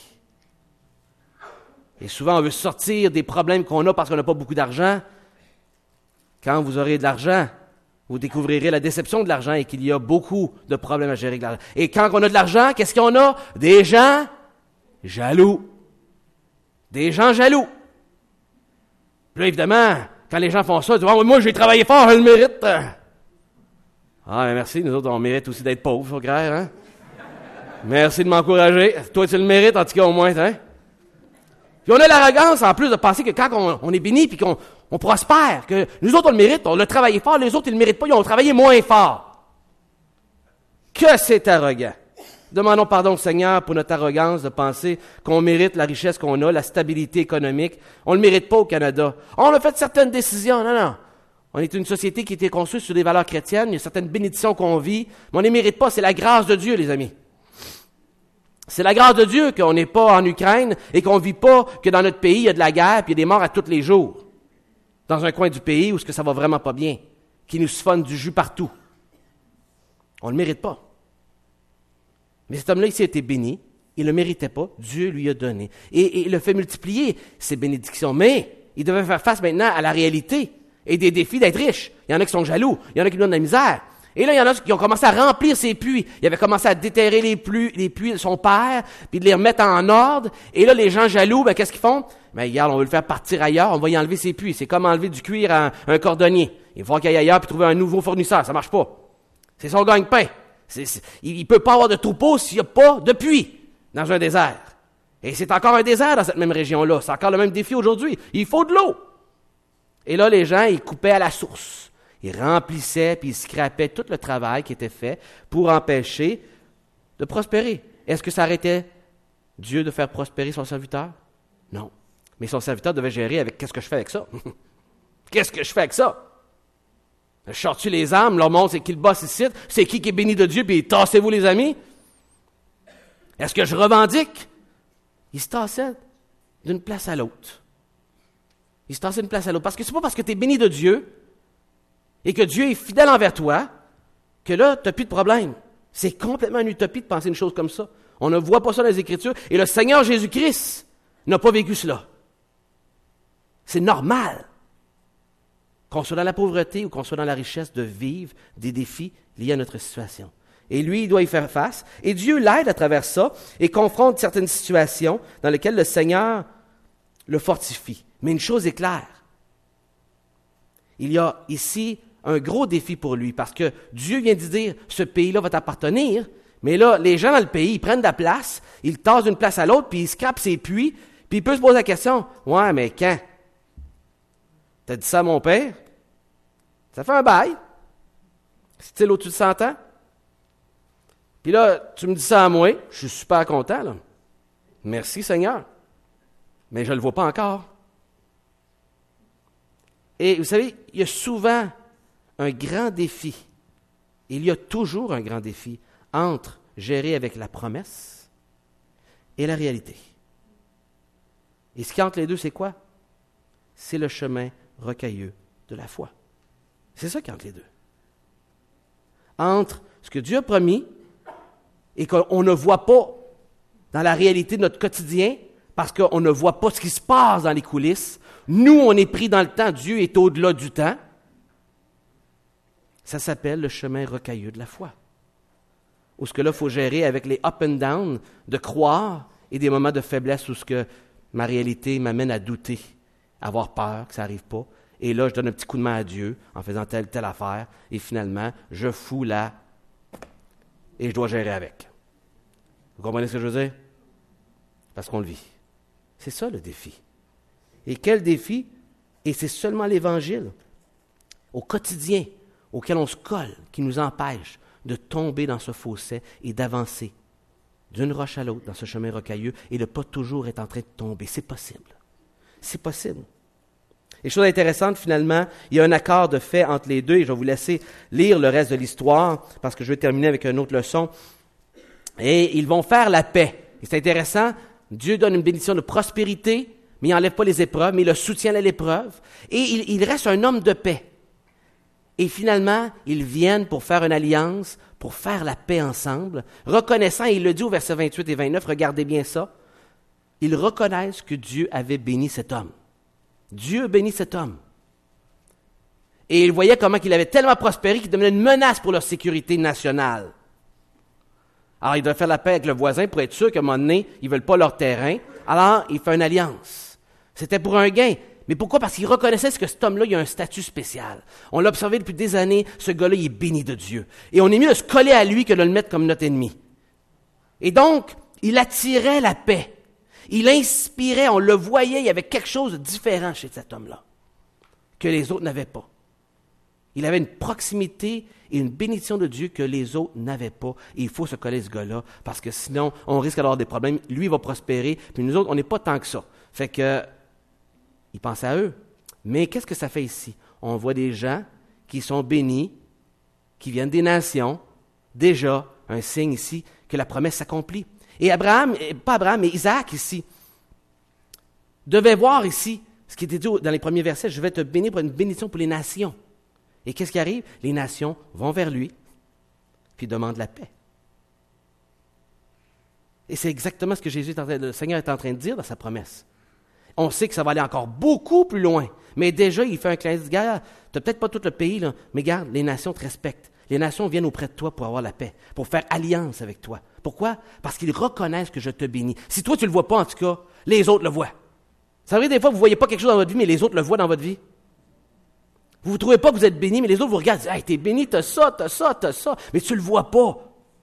Et souvent, on veut sortir des problèmes qu'on a parce qu'on n'a pas beaucoup d'argent. Quand vous aurez de l'argent, vous découvrirez la déception de l'argent et qu'il y a beaucoup de problèmes à gérer avec l'argent. Et quand on a de l'argent, qu'est-ce qu'on a? Des gens jaloux. Des gens jaloux. Puis là, évidemment, quand les gens font ça, ils disent « Moi, j'ai travaillé fort, je le mérite. » Ah, ben merci, nous autres, on mérite aussi d'être pauvres, frère, hein? Merci de m'encourager. Toi, tu le mérites, en tout cas, au moins, hein? Puis on a l'arrogance, en plus, de penser que quand on est béni puis qu'on prospère, que nous autres, on le mérite, on l'a travaillé fort, les autres, ils ne le méritent pas, ils ont travaillé moins fort. Que c'est arrogant. Demandons pardon au Seigneur pour notre arrogance de penser qu'on mérite la richesse qu'on a, la stabilité économique. On ne le mérite pas au Canada. On a fait certaines décisions, non. On est une société qui a été construite sur des valeurs chrétiennes, il y a certaines bénédictions qu'on vit, mais on ne les mérite pas, c'est la grâce de Dieu, les amis. C'est la grâce de Dieu qu'on n'est pas en Ukraine et qu'on ne vit pas que dans notre pays, il y a de la guerre et il y a des morts à tous les jours. Dans un coin du pays où ça va vraiment pas bien, qui nous siphonne du jus partout. On ne le mérite pas. Mais cet homme-là, ici, a été béni, il ne le méritait pas, Dieu lui a donné. Et il a fait multiplier ses bénédictions, mais il devait faire face maintenant à la réalité et des défis d'être riche. Il y en a qui sont jaloux, il y en a qui lui donnent de la misère. Et là, il y en a qui ont commencé à remplir ses puits. Il avait commencé à déterrer les puits de son père, puis de les remettre en ordre. Et là, les gens jaloux, qu'est-ce qu'ils font? Regarde, on veut le faire partir ailleurs, on va y enlever ses puits. C'est comme enlever du cuir à un cordonnier. Il faut qu'il aille ailleurs puis trouver un nouveau fournisseur. Ça marche pas. C'est son gagne-pain. Il peut pas avoir de troupeau s'il n'y a pas de puits dans un désert. Et c'est encore un désert dans cette même région-là. C'est encore le même défi aujourd'hui. Il faut de l'eau. Et là, les gens, ils coupaient à la source. Ils remplissaient puis ils scrapaient tout le travail qui était fait pour empêcher de prospérer. Est-ce que ça arrêtait Dieu de faire prospérer son serviteur? Non. Mais son serviteur devait gérer avec qu'est-ce que je fais avec ça? Qu'est-ce que je fais avec ça? Je sors-tu les armes, leur montre c'est qui le boss ici, c'est qui est béni de Dieu, puis tassez-vous les amis? Est-ce que je revendique? Il se tassait d'une place à l'autre. Il se tassait d'une place à l'autre. Parce que c'est pas parce que tu es béni de Dieu et que Dieu est fidèle envers toi que là, tu n'as plus de problème. C'est complètement une utopie de penser une chose comme ça. On ne voit pas ça dans les Écritures. Et le Seigneur Jésus-Christ n'a pas vécu cela. C'est normal qu'on soit dans la pauvreté ou qu'on soit dans la richesse de vivre des défis liés à notre situation. Et lui, il doit y faire face. Et Dieu l'aide à travers ça et confronte certaines situations dans lesquelles le Seigneur le fortifie. Mais une chose est claire. Il y a ici un gros défi pour lui parce que Dieu vient de dire, ce pays-là va t'appartenir. Mais là, les gens dans le pays, ils prennent de la place, ils tassent d'une place à l'autre, puis ils scrapent ses puits, puis il peut se poser la question, « Ouais, mais quand? T'as dit ça à mon père? Ça fait un bail. C'est-il au-dessus de 100 ans? Puis là, tu me dis ça à moi, je suis super content, là. Merci Seigneur. Mais je ne le vois pas encore. » Et vous savez, il y a souvent un grand défi, il y a toujours un grand défi entre gérer avec la promesse et la réalité. Et ce qui est entre les deux, c'est quoi? C'est le chemin rocailleux de la foi. C'est ça qui est entre les deux. Entre ce que Dieu a promis et qu'on ne voit pas dans la réalité de notre quotidien, parce qu'on ne voit pas ce qui se passe dans les coulisses. Nous, on est pris dans le temps. Dieu est au-delà du temps. Ça s'appelle le chemin rocailleux de la foi. Où ce que là, il faut gérer avec les up and down, de croire, et des moments de faiblesse où ce que ma réalité m'amène à douter, à avoir peur que ça n'arrive pas. Et là, je donne un petit coup de main à Dieu en faisant telle affaire. Et finalement, je fous là et je dois gérer avec. Vous comprenez ce que je veux dire? Parce qu'on le vit. C'est ça le défi. Et quel défi? Et c'est seulement l'Évangile, au quotidien, auquel on se colle, qui nous empêche de tomber dans ce fossé et d'avancer d'une roche à l'autre dans ce chemin rocailleux et de ne pas toujours être en train de tomber. C'est possible. C'est possible. Et chose intéressante, finalement, il y a un accord de fait entre les deux, et je vais vous laisser lire le reste de l'histoire, parce que je vais terminer avec une autre leçon. Et ils vont faire la paix. Et c'est intéressant, Dieu donne une bénédiction de prospérité, mais il n'enlève pas les épreuves, mais il le soutient à l'épreuve. Et il reste un homme de paix. Et finalement, ils viennent pour faire une alliance, pour faire la paix ensemble, reconnaissant, et il le dit au verset 28 et 29, regardez bien ça, ils reconnaissent que Dieu avait béni cet homme. Dieu bénit cet homme. Et ils voyaient comment il avait tellement prospéré qu'il devenait une menace pour leur sécurité nationale. Alors, il doit faire la paix avec le voisin pour être sûr qu'à un moment donné, ils ne veulent pas leur terrain. Alors, il fait une alliance. C'était pour un gain. Mais pourquoi? Parce qu'il reconnaissait que cet homme-là, il a un statut spécial. On l'a observé depuis des années, ce gars-là, il est béni de Dieu. Et on est mieux de se coller à lui que de le mettre comme notre ennemi. Et donc, il attirait la paix. Il inspirait, on le voyait, il y avait quelque chose de différent chez cet homme-là, que les autres n'avaient pas. Il avait une proximité et une bénédiction de Dieu que les autres n'avaient pas. Et il faut se coller à ce gars-là, parce que sinon, on risque d'avoir des problèmes. Lui, il va prospérer, puis nous autres, on n'est pas tant que ça. Fait que, il pense à eux. Mais qu'est-ce que ça fait ici? On voit des gens qui sont bénis, qui viennent des nations, déjà, un signe ici que la promesse s'accomplit. Et mais Isaac ici, devait voir ici ce qui était dit dans les premiers versets, je vais te bénir pour une bénédiction pour les nations. Et qu'est-ce qui arrive? Les nations vont vers lui, puis demandent la paix. Et c'est exactement ce que le Seigneur est en train de dire dans sa promesse. On sait que ça va aller encore beaucoup plus loin. Mais déjà, il fait un clin d'œil. Tu n'as peut-être pas tout le pays, là, mais regarde, les nations te respectent. Les nations viennent auprès de toi pour avoir la paix, pour faire alliance avec toi. Pourquoi? Parce qu'ils reconnaissent que je te bénis. Si toi, tu ne le vois pas, en tout cas, les autres le voient. Ça veut dire des fois, vous ne voyez pas quelque chose dans votre vie, mais les autres le voient dans votre vie. Vous ne trouvez pas que vous êtes béni, mais les autres vous regardent et disent « Hey, t'es béni, t'as ça. » Mais tu ne le vois pas.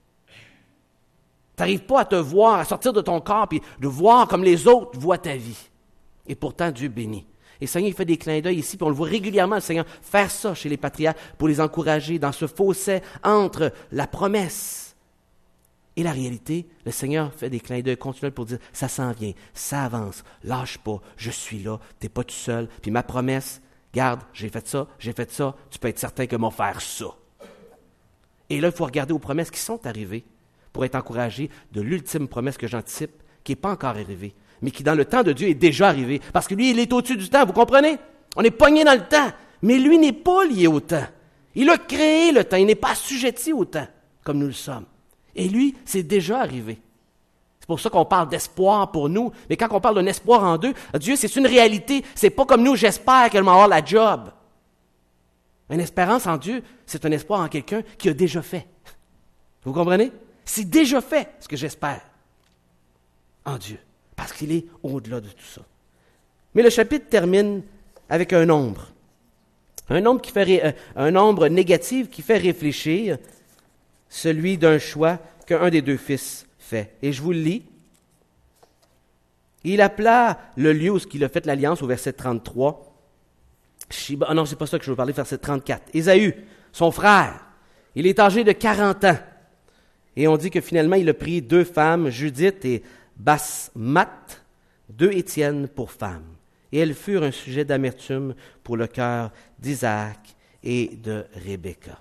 Tu n'arrives pas à te voir, à sortir de ton corps, puis de voir comme les autres voient ta vie. Et pourtant, Dieu bénit. Et le Seigneur, il fait des clins d'œil ici, puis on le voit régulièrement, le Seigneur, faire ça chez les patriarches pour les encourager dans ce fossé entre la promesse Et la réalité, le Seigneur fait des clins d'œil continuels pour dire, ça s'en vient, ça avance, lâche pas, je suis là, tu n'es pas tout seul. Puis ma promesse, garde, j'ai fait ça, tu peux être certain que m'en faire ça. Et là, il faut regarder aux promesses qui sont arrivées pour être encouragé de l'ultime promesse que j'anticipe, qui n'est pas encore arrivée, mais qui dans le temps de Dieu est déjà arrivée. Parce que lui, il est au-dessus du temps, vous comprenez? On est pogné dans le temps, mais lui n'est pas lié au temps. Il a créé le temps, il n'est pas assujetti au temps, comme nous le sommes. Et lui, c'est déjà arrivé. C'est pour ça qu'on parle d'espoir pour nous. Mais quand on parle d'un espoir en Dieu, c'est une réalité. C'est pas comme nous, j'espère qu'elle va avoir la job. Une espérance en Dieu, c'est un espoir en quelqu'un qui a déjà fait. Vous comprenez? C'est déjà fait ce que j'espère en Dieu. Parce qu'il est au-delà de tout ça. Mais le chapitre termine avec un nombre. Un nombre négatif qui fait réfléchir, celui d'un choix qu'un des deux fils fait. Et je vous le lis. Il appela le lieu où il a fait l'alliance au verset 33. Non, c'est pas ça que je veux parler, verset 34. Ésaü, son frère, il est âgé de 40 ans. Et on dit que finalement, il a pris 2 femmes, Judith et Basmath, 2 Étienne pour femmes. Et elles furent un sujet d'amertume pour le cœur d'Isaac et de Rebecca.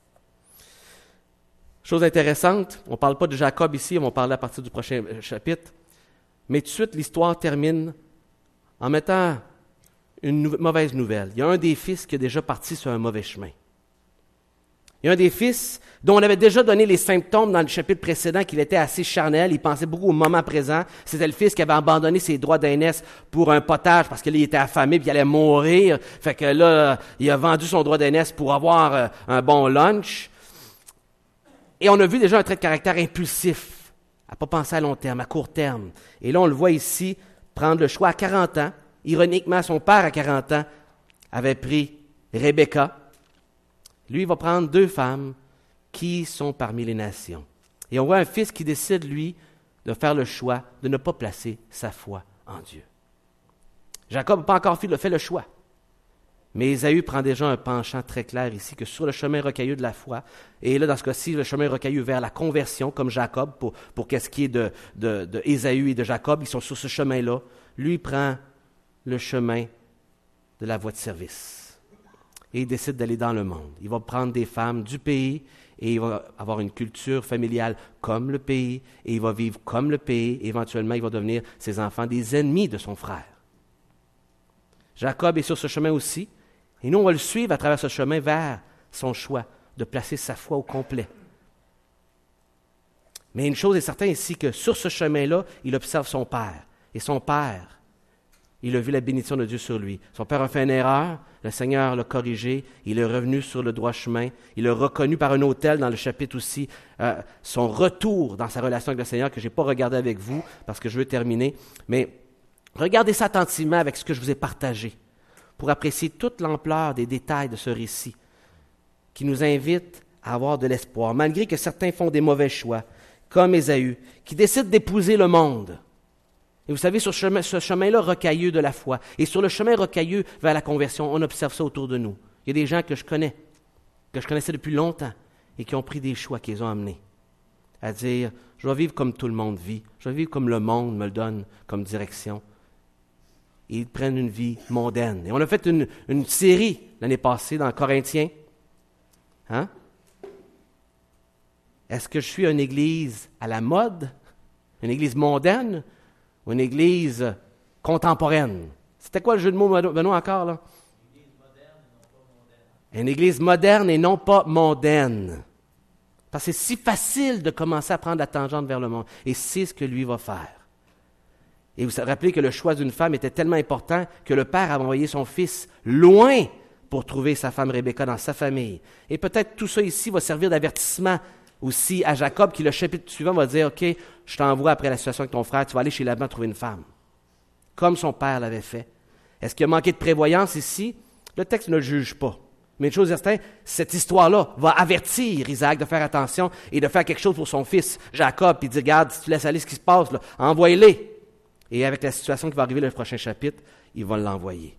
Chose intéressante, on ne parle pas de Jacob ici, on va parler à partir du prochain chapitre, mais tout de suite, l'histoire termine en mettant une mauvaise nouvelle. Il y a un des fils qui est déjà parti sur un mauvais chemin. Il y a un des fils dont on avait déjà donné les symptômes dans le chapitre précédent qu'il était assez charnel, il pensait beaucoup au moment présent. C'était le fils qui avait abandonné ses droits d'aînesse pour un potage parce que là, il était affamé puis il allait mourir. Fait que là, il a vendu son droit d'aînesse pour avoir un bon lunch. Et on a vu déjà un trait de caractère impulsif, à ne pas penser à long terme, à court terme. Et là, on le voit ici prendre le choix à 40 ans. Ironiquement, son père, à 40 ans, avait pris Rebecca. Lui, il va prendre 2 femmes qui sont parmi les nations. Et on voit un fils qui décide, lui, de faire le choix de ne pas placer sa foi en Dieu. Jacob n'a pas encore fait le choix. Mais Ésaü prend déjà un penchant très clair ici, que sur le chemin rocailleux de la foi, et là, dans ce cas-ci, le chemin rocailleux vers la conversion, comme Jacob, pour qu'est-ce qui est de Ésaü et de Jacob, ils sont sur ce chemin-là. Lui prend le chemin de la voie de service. Et il décide d'aller dans le monde. Il va prendre des femmes du pays, et il va avoir une culture familiale comme le pays, et il va vivre comme le pays, et éventuellement, il va devenir, ses enfants, des ennemis de son frère. Jacob est sur ce chemin aussi, et nous, on va le suivre à travers ce chemin vers son choix de placer sa foi au complet. Mais une chose est certaine ici, que sur ce chemin-là, il observe son père. Et son père, il a vu la bénédiction de Dieu sur lui. Son père a fait une erreur, le Seigneur l'a corrigé, il est revenu sur le droit chemin. Il a reconnu par un autel dans le chapitre aussi son retour dans sa relation avec le Seigneur, que je n'ai pas regardé avec vous, parce que je veux terminer. Mais regardez ça attentivement avec ce que je vous ai partagé, pour apprécier toute l'ampleur des détails de ce récit, qui nous invite à avoir de l'espoir, malgré que certains font des mauvais choix, comme Ésaü, qui décide d'épouser le monde. Et vous savez, sur ce chemin-là rocailleux de la foi, et sur le chemin rocailleux vers la conversion, on observe ça autour de nous. Il y a des gens que je connaissais depuis longtemps, et qui ont pris des choix qui les ont amenés à dire, je vais vivre comme tout le monde vit, je vais vivre comme le monde me le donne comme direction. Et ils prennent une vie mondaine. Et on a fait une série l'année passée dans Corinthiens. Hein? Est-ce que je suis une église à la mode, une église mondaine, ou une église contemporaine? C'était quoi le jeu de mots, Benoît, encore, là? Une église moderne et non pas mondaine. Parce que c'est si facile de commencer à prendre la tangente vers le monde. Et c'est ce que lui va faire. Et vous vous rappelez que le choix d'une femme était tellement important que le père a envoyé son fils loin pour trouver sa femme Rebecca dans sa famille. Et peut-être tout ça ici va servir d'avertissement aussi à Jacob, qui le chapitre suivant va dire, « OK, je t'envoie après la situation avec ton frère, tu vas aller chez Laban trouver une femme. » Comme son père l'avait fait. Est-ce qu'il a manqué de prévoyance ici? Le texte ne le juge pas. Mais une chose est certaine, cette histoire-là va avertir Isaac de faire attention et de faire quelque chose pour son fils Jacob, puis dire, « Regarde, si tu laisses aller ce qui se passe, là, envoie-les. » Et avec la situation qui va arriver dans le prochain chapitre, il va l'envoyer.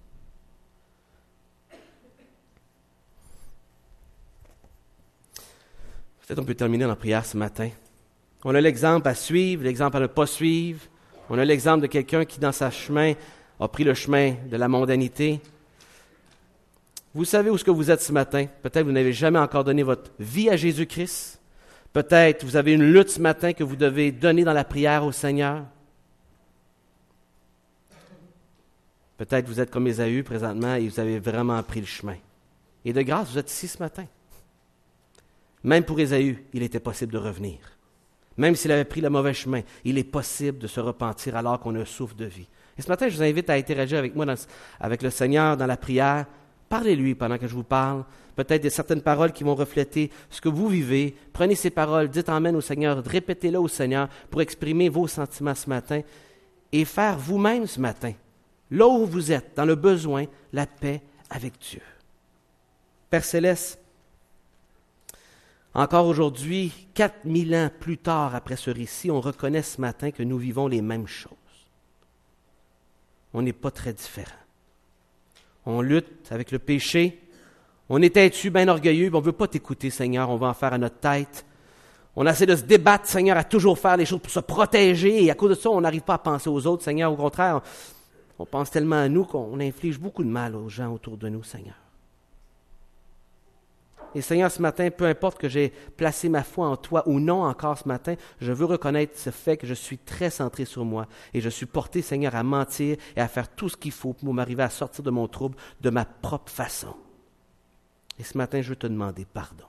Peut-être on peut terminer en prière ce matin. On a l'exemple à suivre, l'exemple à ne pas suivre. On a l'exemple de quelqu'un qui, dans sa chemin, a pris le chemin de la mondanité. Vous savez où est-ce que vous êtes ce matin. Peut-être que vous n'avez jamais encore donné votre vie à Jésus-Christ. Peut-être que vous avez une lutte ce matin que vous devez donner dans la prière au Seigneur. Peut-être que vous êtes comme Ésaü présentement et vous avez vraiment pris le chemin. Et de grâce, vous êtes ici ce matin. Même pour Ésaü, il était possible de revenir. Même s'il avait pris le mauvais chemin, il est possible de se repentir alors qu'on a un souffle de vie. Et ce matin, je vous invite à interagir avec moi, avec le Seigneur dans la prière. Parlez-lui pendant que je vous parle. Peut-être des certaines paroles qui vont refléter ce que vous vivez. Prenez ces paroles, dites Amen au Seigneur, répétez-les au Seigneur pour exprimer vos sentiments ce matin et faire vous-même ce matin, là où vous êtes, dans le besoin, la paix avec Dieu. Père Céleste, encore aujourd'hui, 4000 ans plus tard après ce récit, on reconnaît ce matin que nous vivons les mêmes choses. On n'est pas très différents. On lutte avec le péché. On est têtu, bien orgueilleux, mais on ne veut pas t'écouter, Seigneur. On va en faire à notre tête. On essaie de se débattre, Seigneur, à toujours faire les choses pour se protéger. Et à cause de ça, on n'arrive pas à penser aux autres, Seigneur. Au contraire, on pense tellement à nous qu'on inflige beaucoup de mal aux gens autour de nous, Seigneur. Et Seigneur, ce matin, peu importe que j'ai placé ma foi en toi ou non encore ce matin, je veux reconnaître ce fait que je suis très centré sur moi et je suis porté, Seigneur, à mentir et à faire tout ce qu'il faut pour m'arriver à sortir de mon trouble de ma propre façon. Et ce matin, je veux te demander pardon.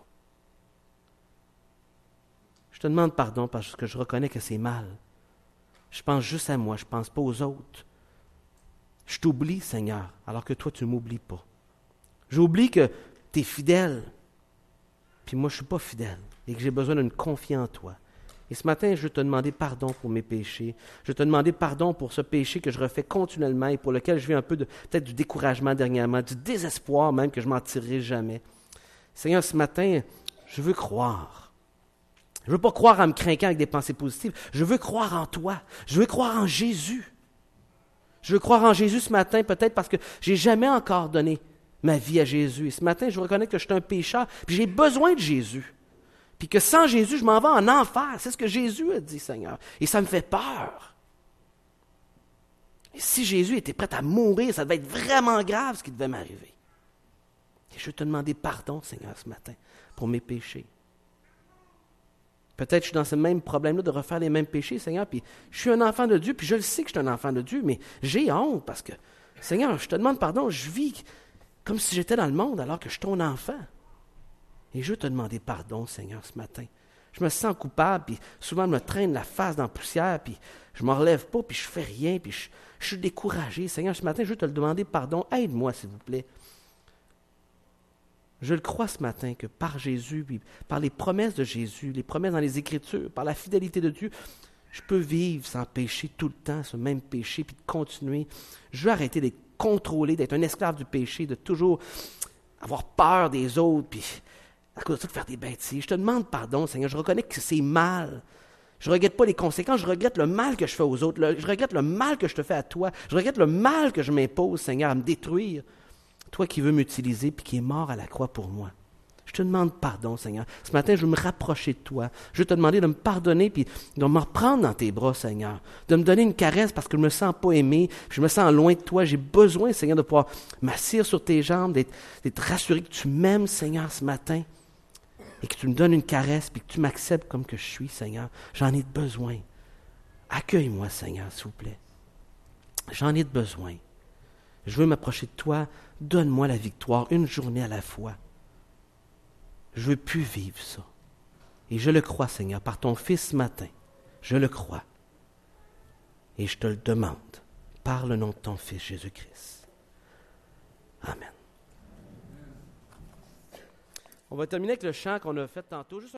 Je te demande pardon parce que je reconnais que c'est mal. Je pense juste à moi, je ne pense pas aux autres. Je t'oublie, Seigneur, alors que toi, tu ne m'oublies pas. J'oublie que tu es fidèle. Puis moi, je ne suis pas fidèle et que j'ai besoin d'une confiance en toi. Et ce matin, je veux te demander pardon pour mes péchés. Je veux te demander pardon pour ce péché que je refais continuellement et pour lequel je vis un peu peut-être du découragement dernièrement, du désespoir même que je m'en tirerai jamais. Seigneur, ce matin, je veux croire. Je ne veux pas croire en me craquant avec des pensées positives. Je veux croire en toi. Je veux croire en Jésus. Je veux croire en Jésus ce matin, peut-être parce que je n'ai jamais encore donné ma vie à Jésus. Et ce matin, je reconnais que je suis un pécheur, puis j'ai besoin de Jésus. Puis que sans Jésus, je m'en vais en enfer. C'est ce que Jésus a dit, Seigneur. Et ça me fait peur. Et si Jésus était prêt à mourir, ça devait être vraiment grave ce qui devait m'arriver. Et je veux te demander pardon, Seigneur, ce matin, pour mes péchés. Peut-être que je suis dans ce même problème-là de refaire les mêmes péchés, Seigneur, puis je suis un enfant de Dieu, puis je le sais que je suis un enfant de Dieu, mais j'ai honte parce que, Seigneur, je te demande pardon, je vis comme si j'étais dans le monde alors que je suis ton enfant. Et je veux te demander pardon, Seigneur, ce matin. Je me sens coupable, puis souvent je me traîne la face dans la poussière, puis je ne me relève pas, puis je ne fais rien, puis je suis découragé. Seigneur, ce matin, je veux te le demander pardon. Aide-moi, s'il vous plaît. Je le crois ce matin que par Jésus, puis par les promesses de Jésus, les promesses dans les Écritures, par la fidélité de Dieu, je peux vivre sans péché tout le temps, ce même péché, puis de continuer. Je veux arrêter d'être contrôlé, d'être un esclave du péché, de toujours avoir peur des autres, puis à cause de ça de faire des bêtises. Je te demande pardon, Seigneur, je reconnais que c'est mal. Je ne regrette pas les conséquences, je regrette le mal que je fais aux autres, je regrette le mal que je te fais à toi, je regrette le mal que je m'impose, Seigneur, à me détruire. Toi qui veux m'utiliser puis qui est mort à la croix pour moi. Je te demande pardon, Seigneur. Ce matin, je veux me rapprocher de toi. Je veux te demander de me pardonner puis de me reprendre dans tes bras, Seigneur. De me donner une caresse parce que je ne me sens pas aimé, je me sens loin de toi. J'ai besoin, Seigneur, de pouvoir m'asseoir sur tes jambes, d'être rassuré que tu m'aimes, Seigneur, ce matin. Et que tu me donnes une caresse puis que tu m'acceptes comme que je suis, Seigneur. J'en ai besoin. Accueille-moi, Seigneur, s'il vous plaît. J'en ai besoin. Je veux m'approcher de toi. Donne-moi la victoire, une journée à la fois. Je ne veux plus vivre ça. Et je le crois, Seigneur, par ton Fils ce matin. Je le crois. Et je te le demande, par le nom de ton Fils Jésus-Christ. Amen. On va terminer avec le chant qu'on a fait tantôt.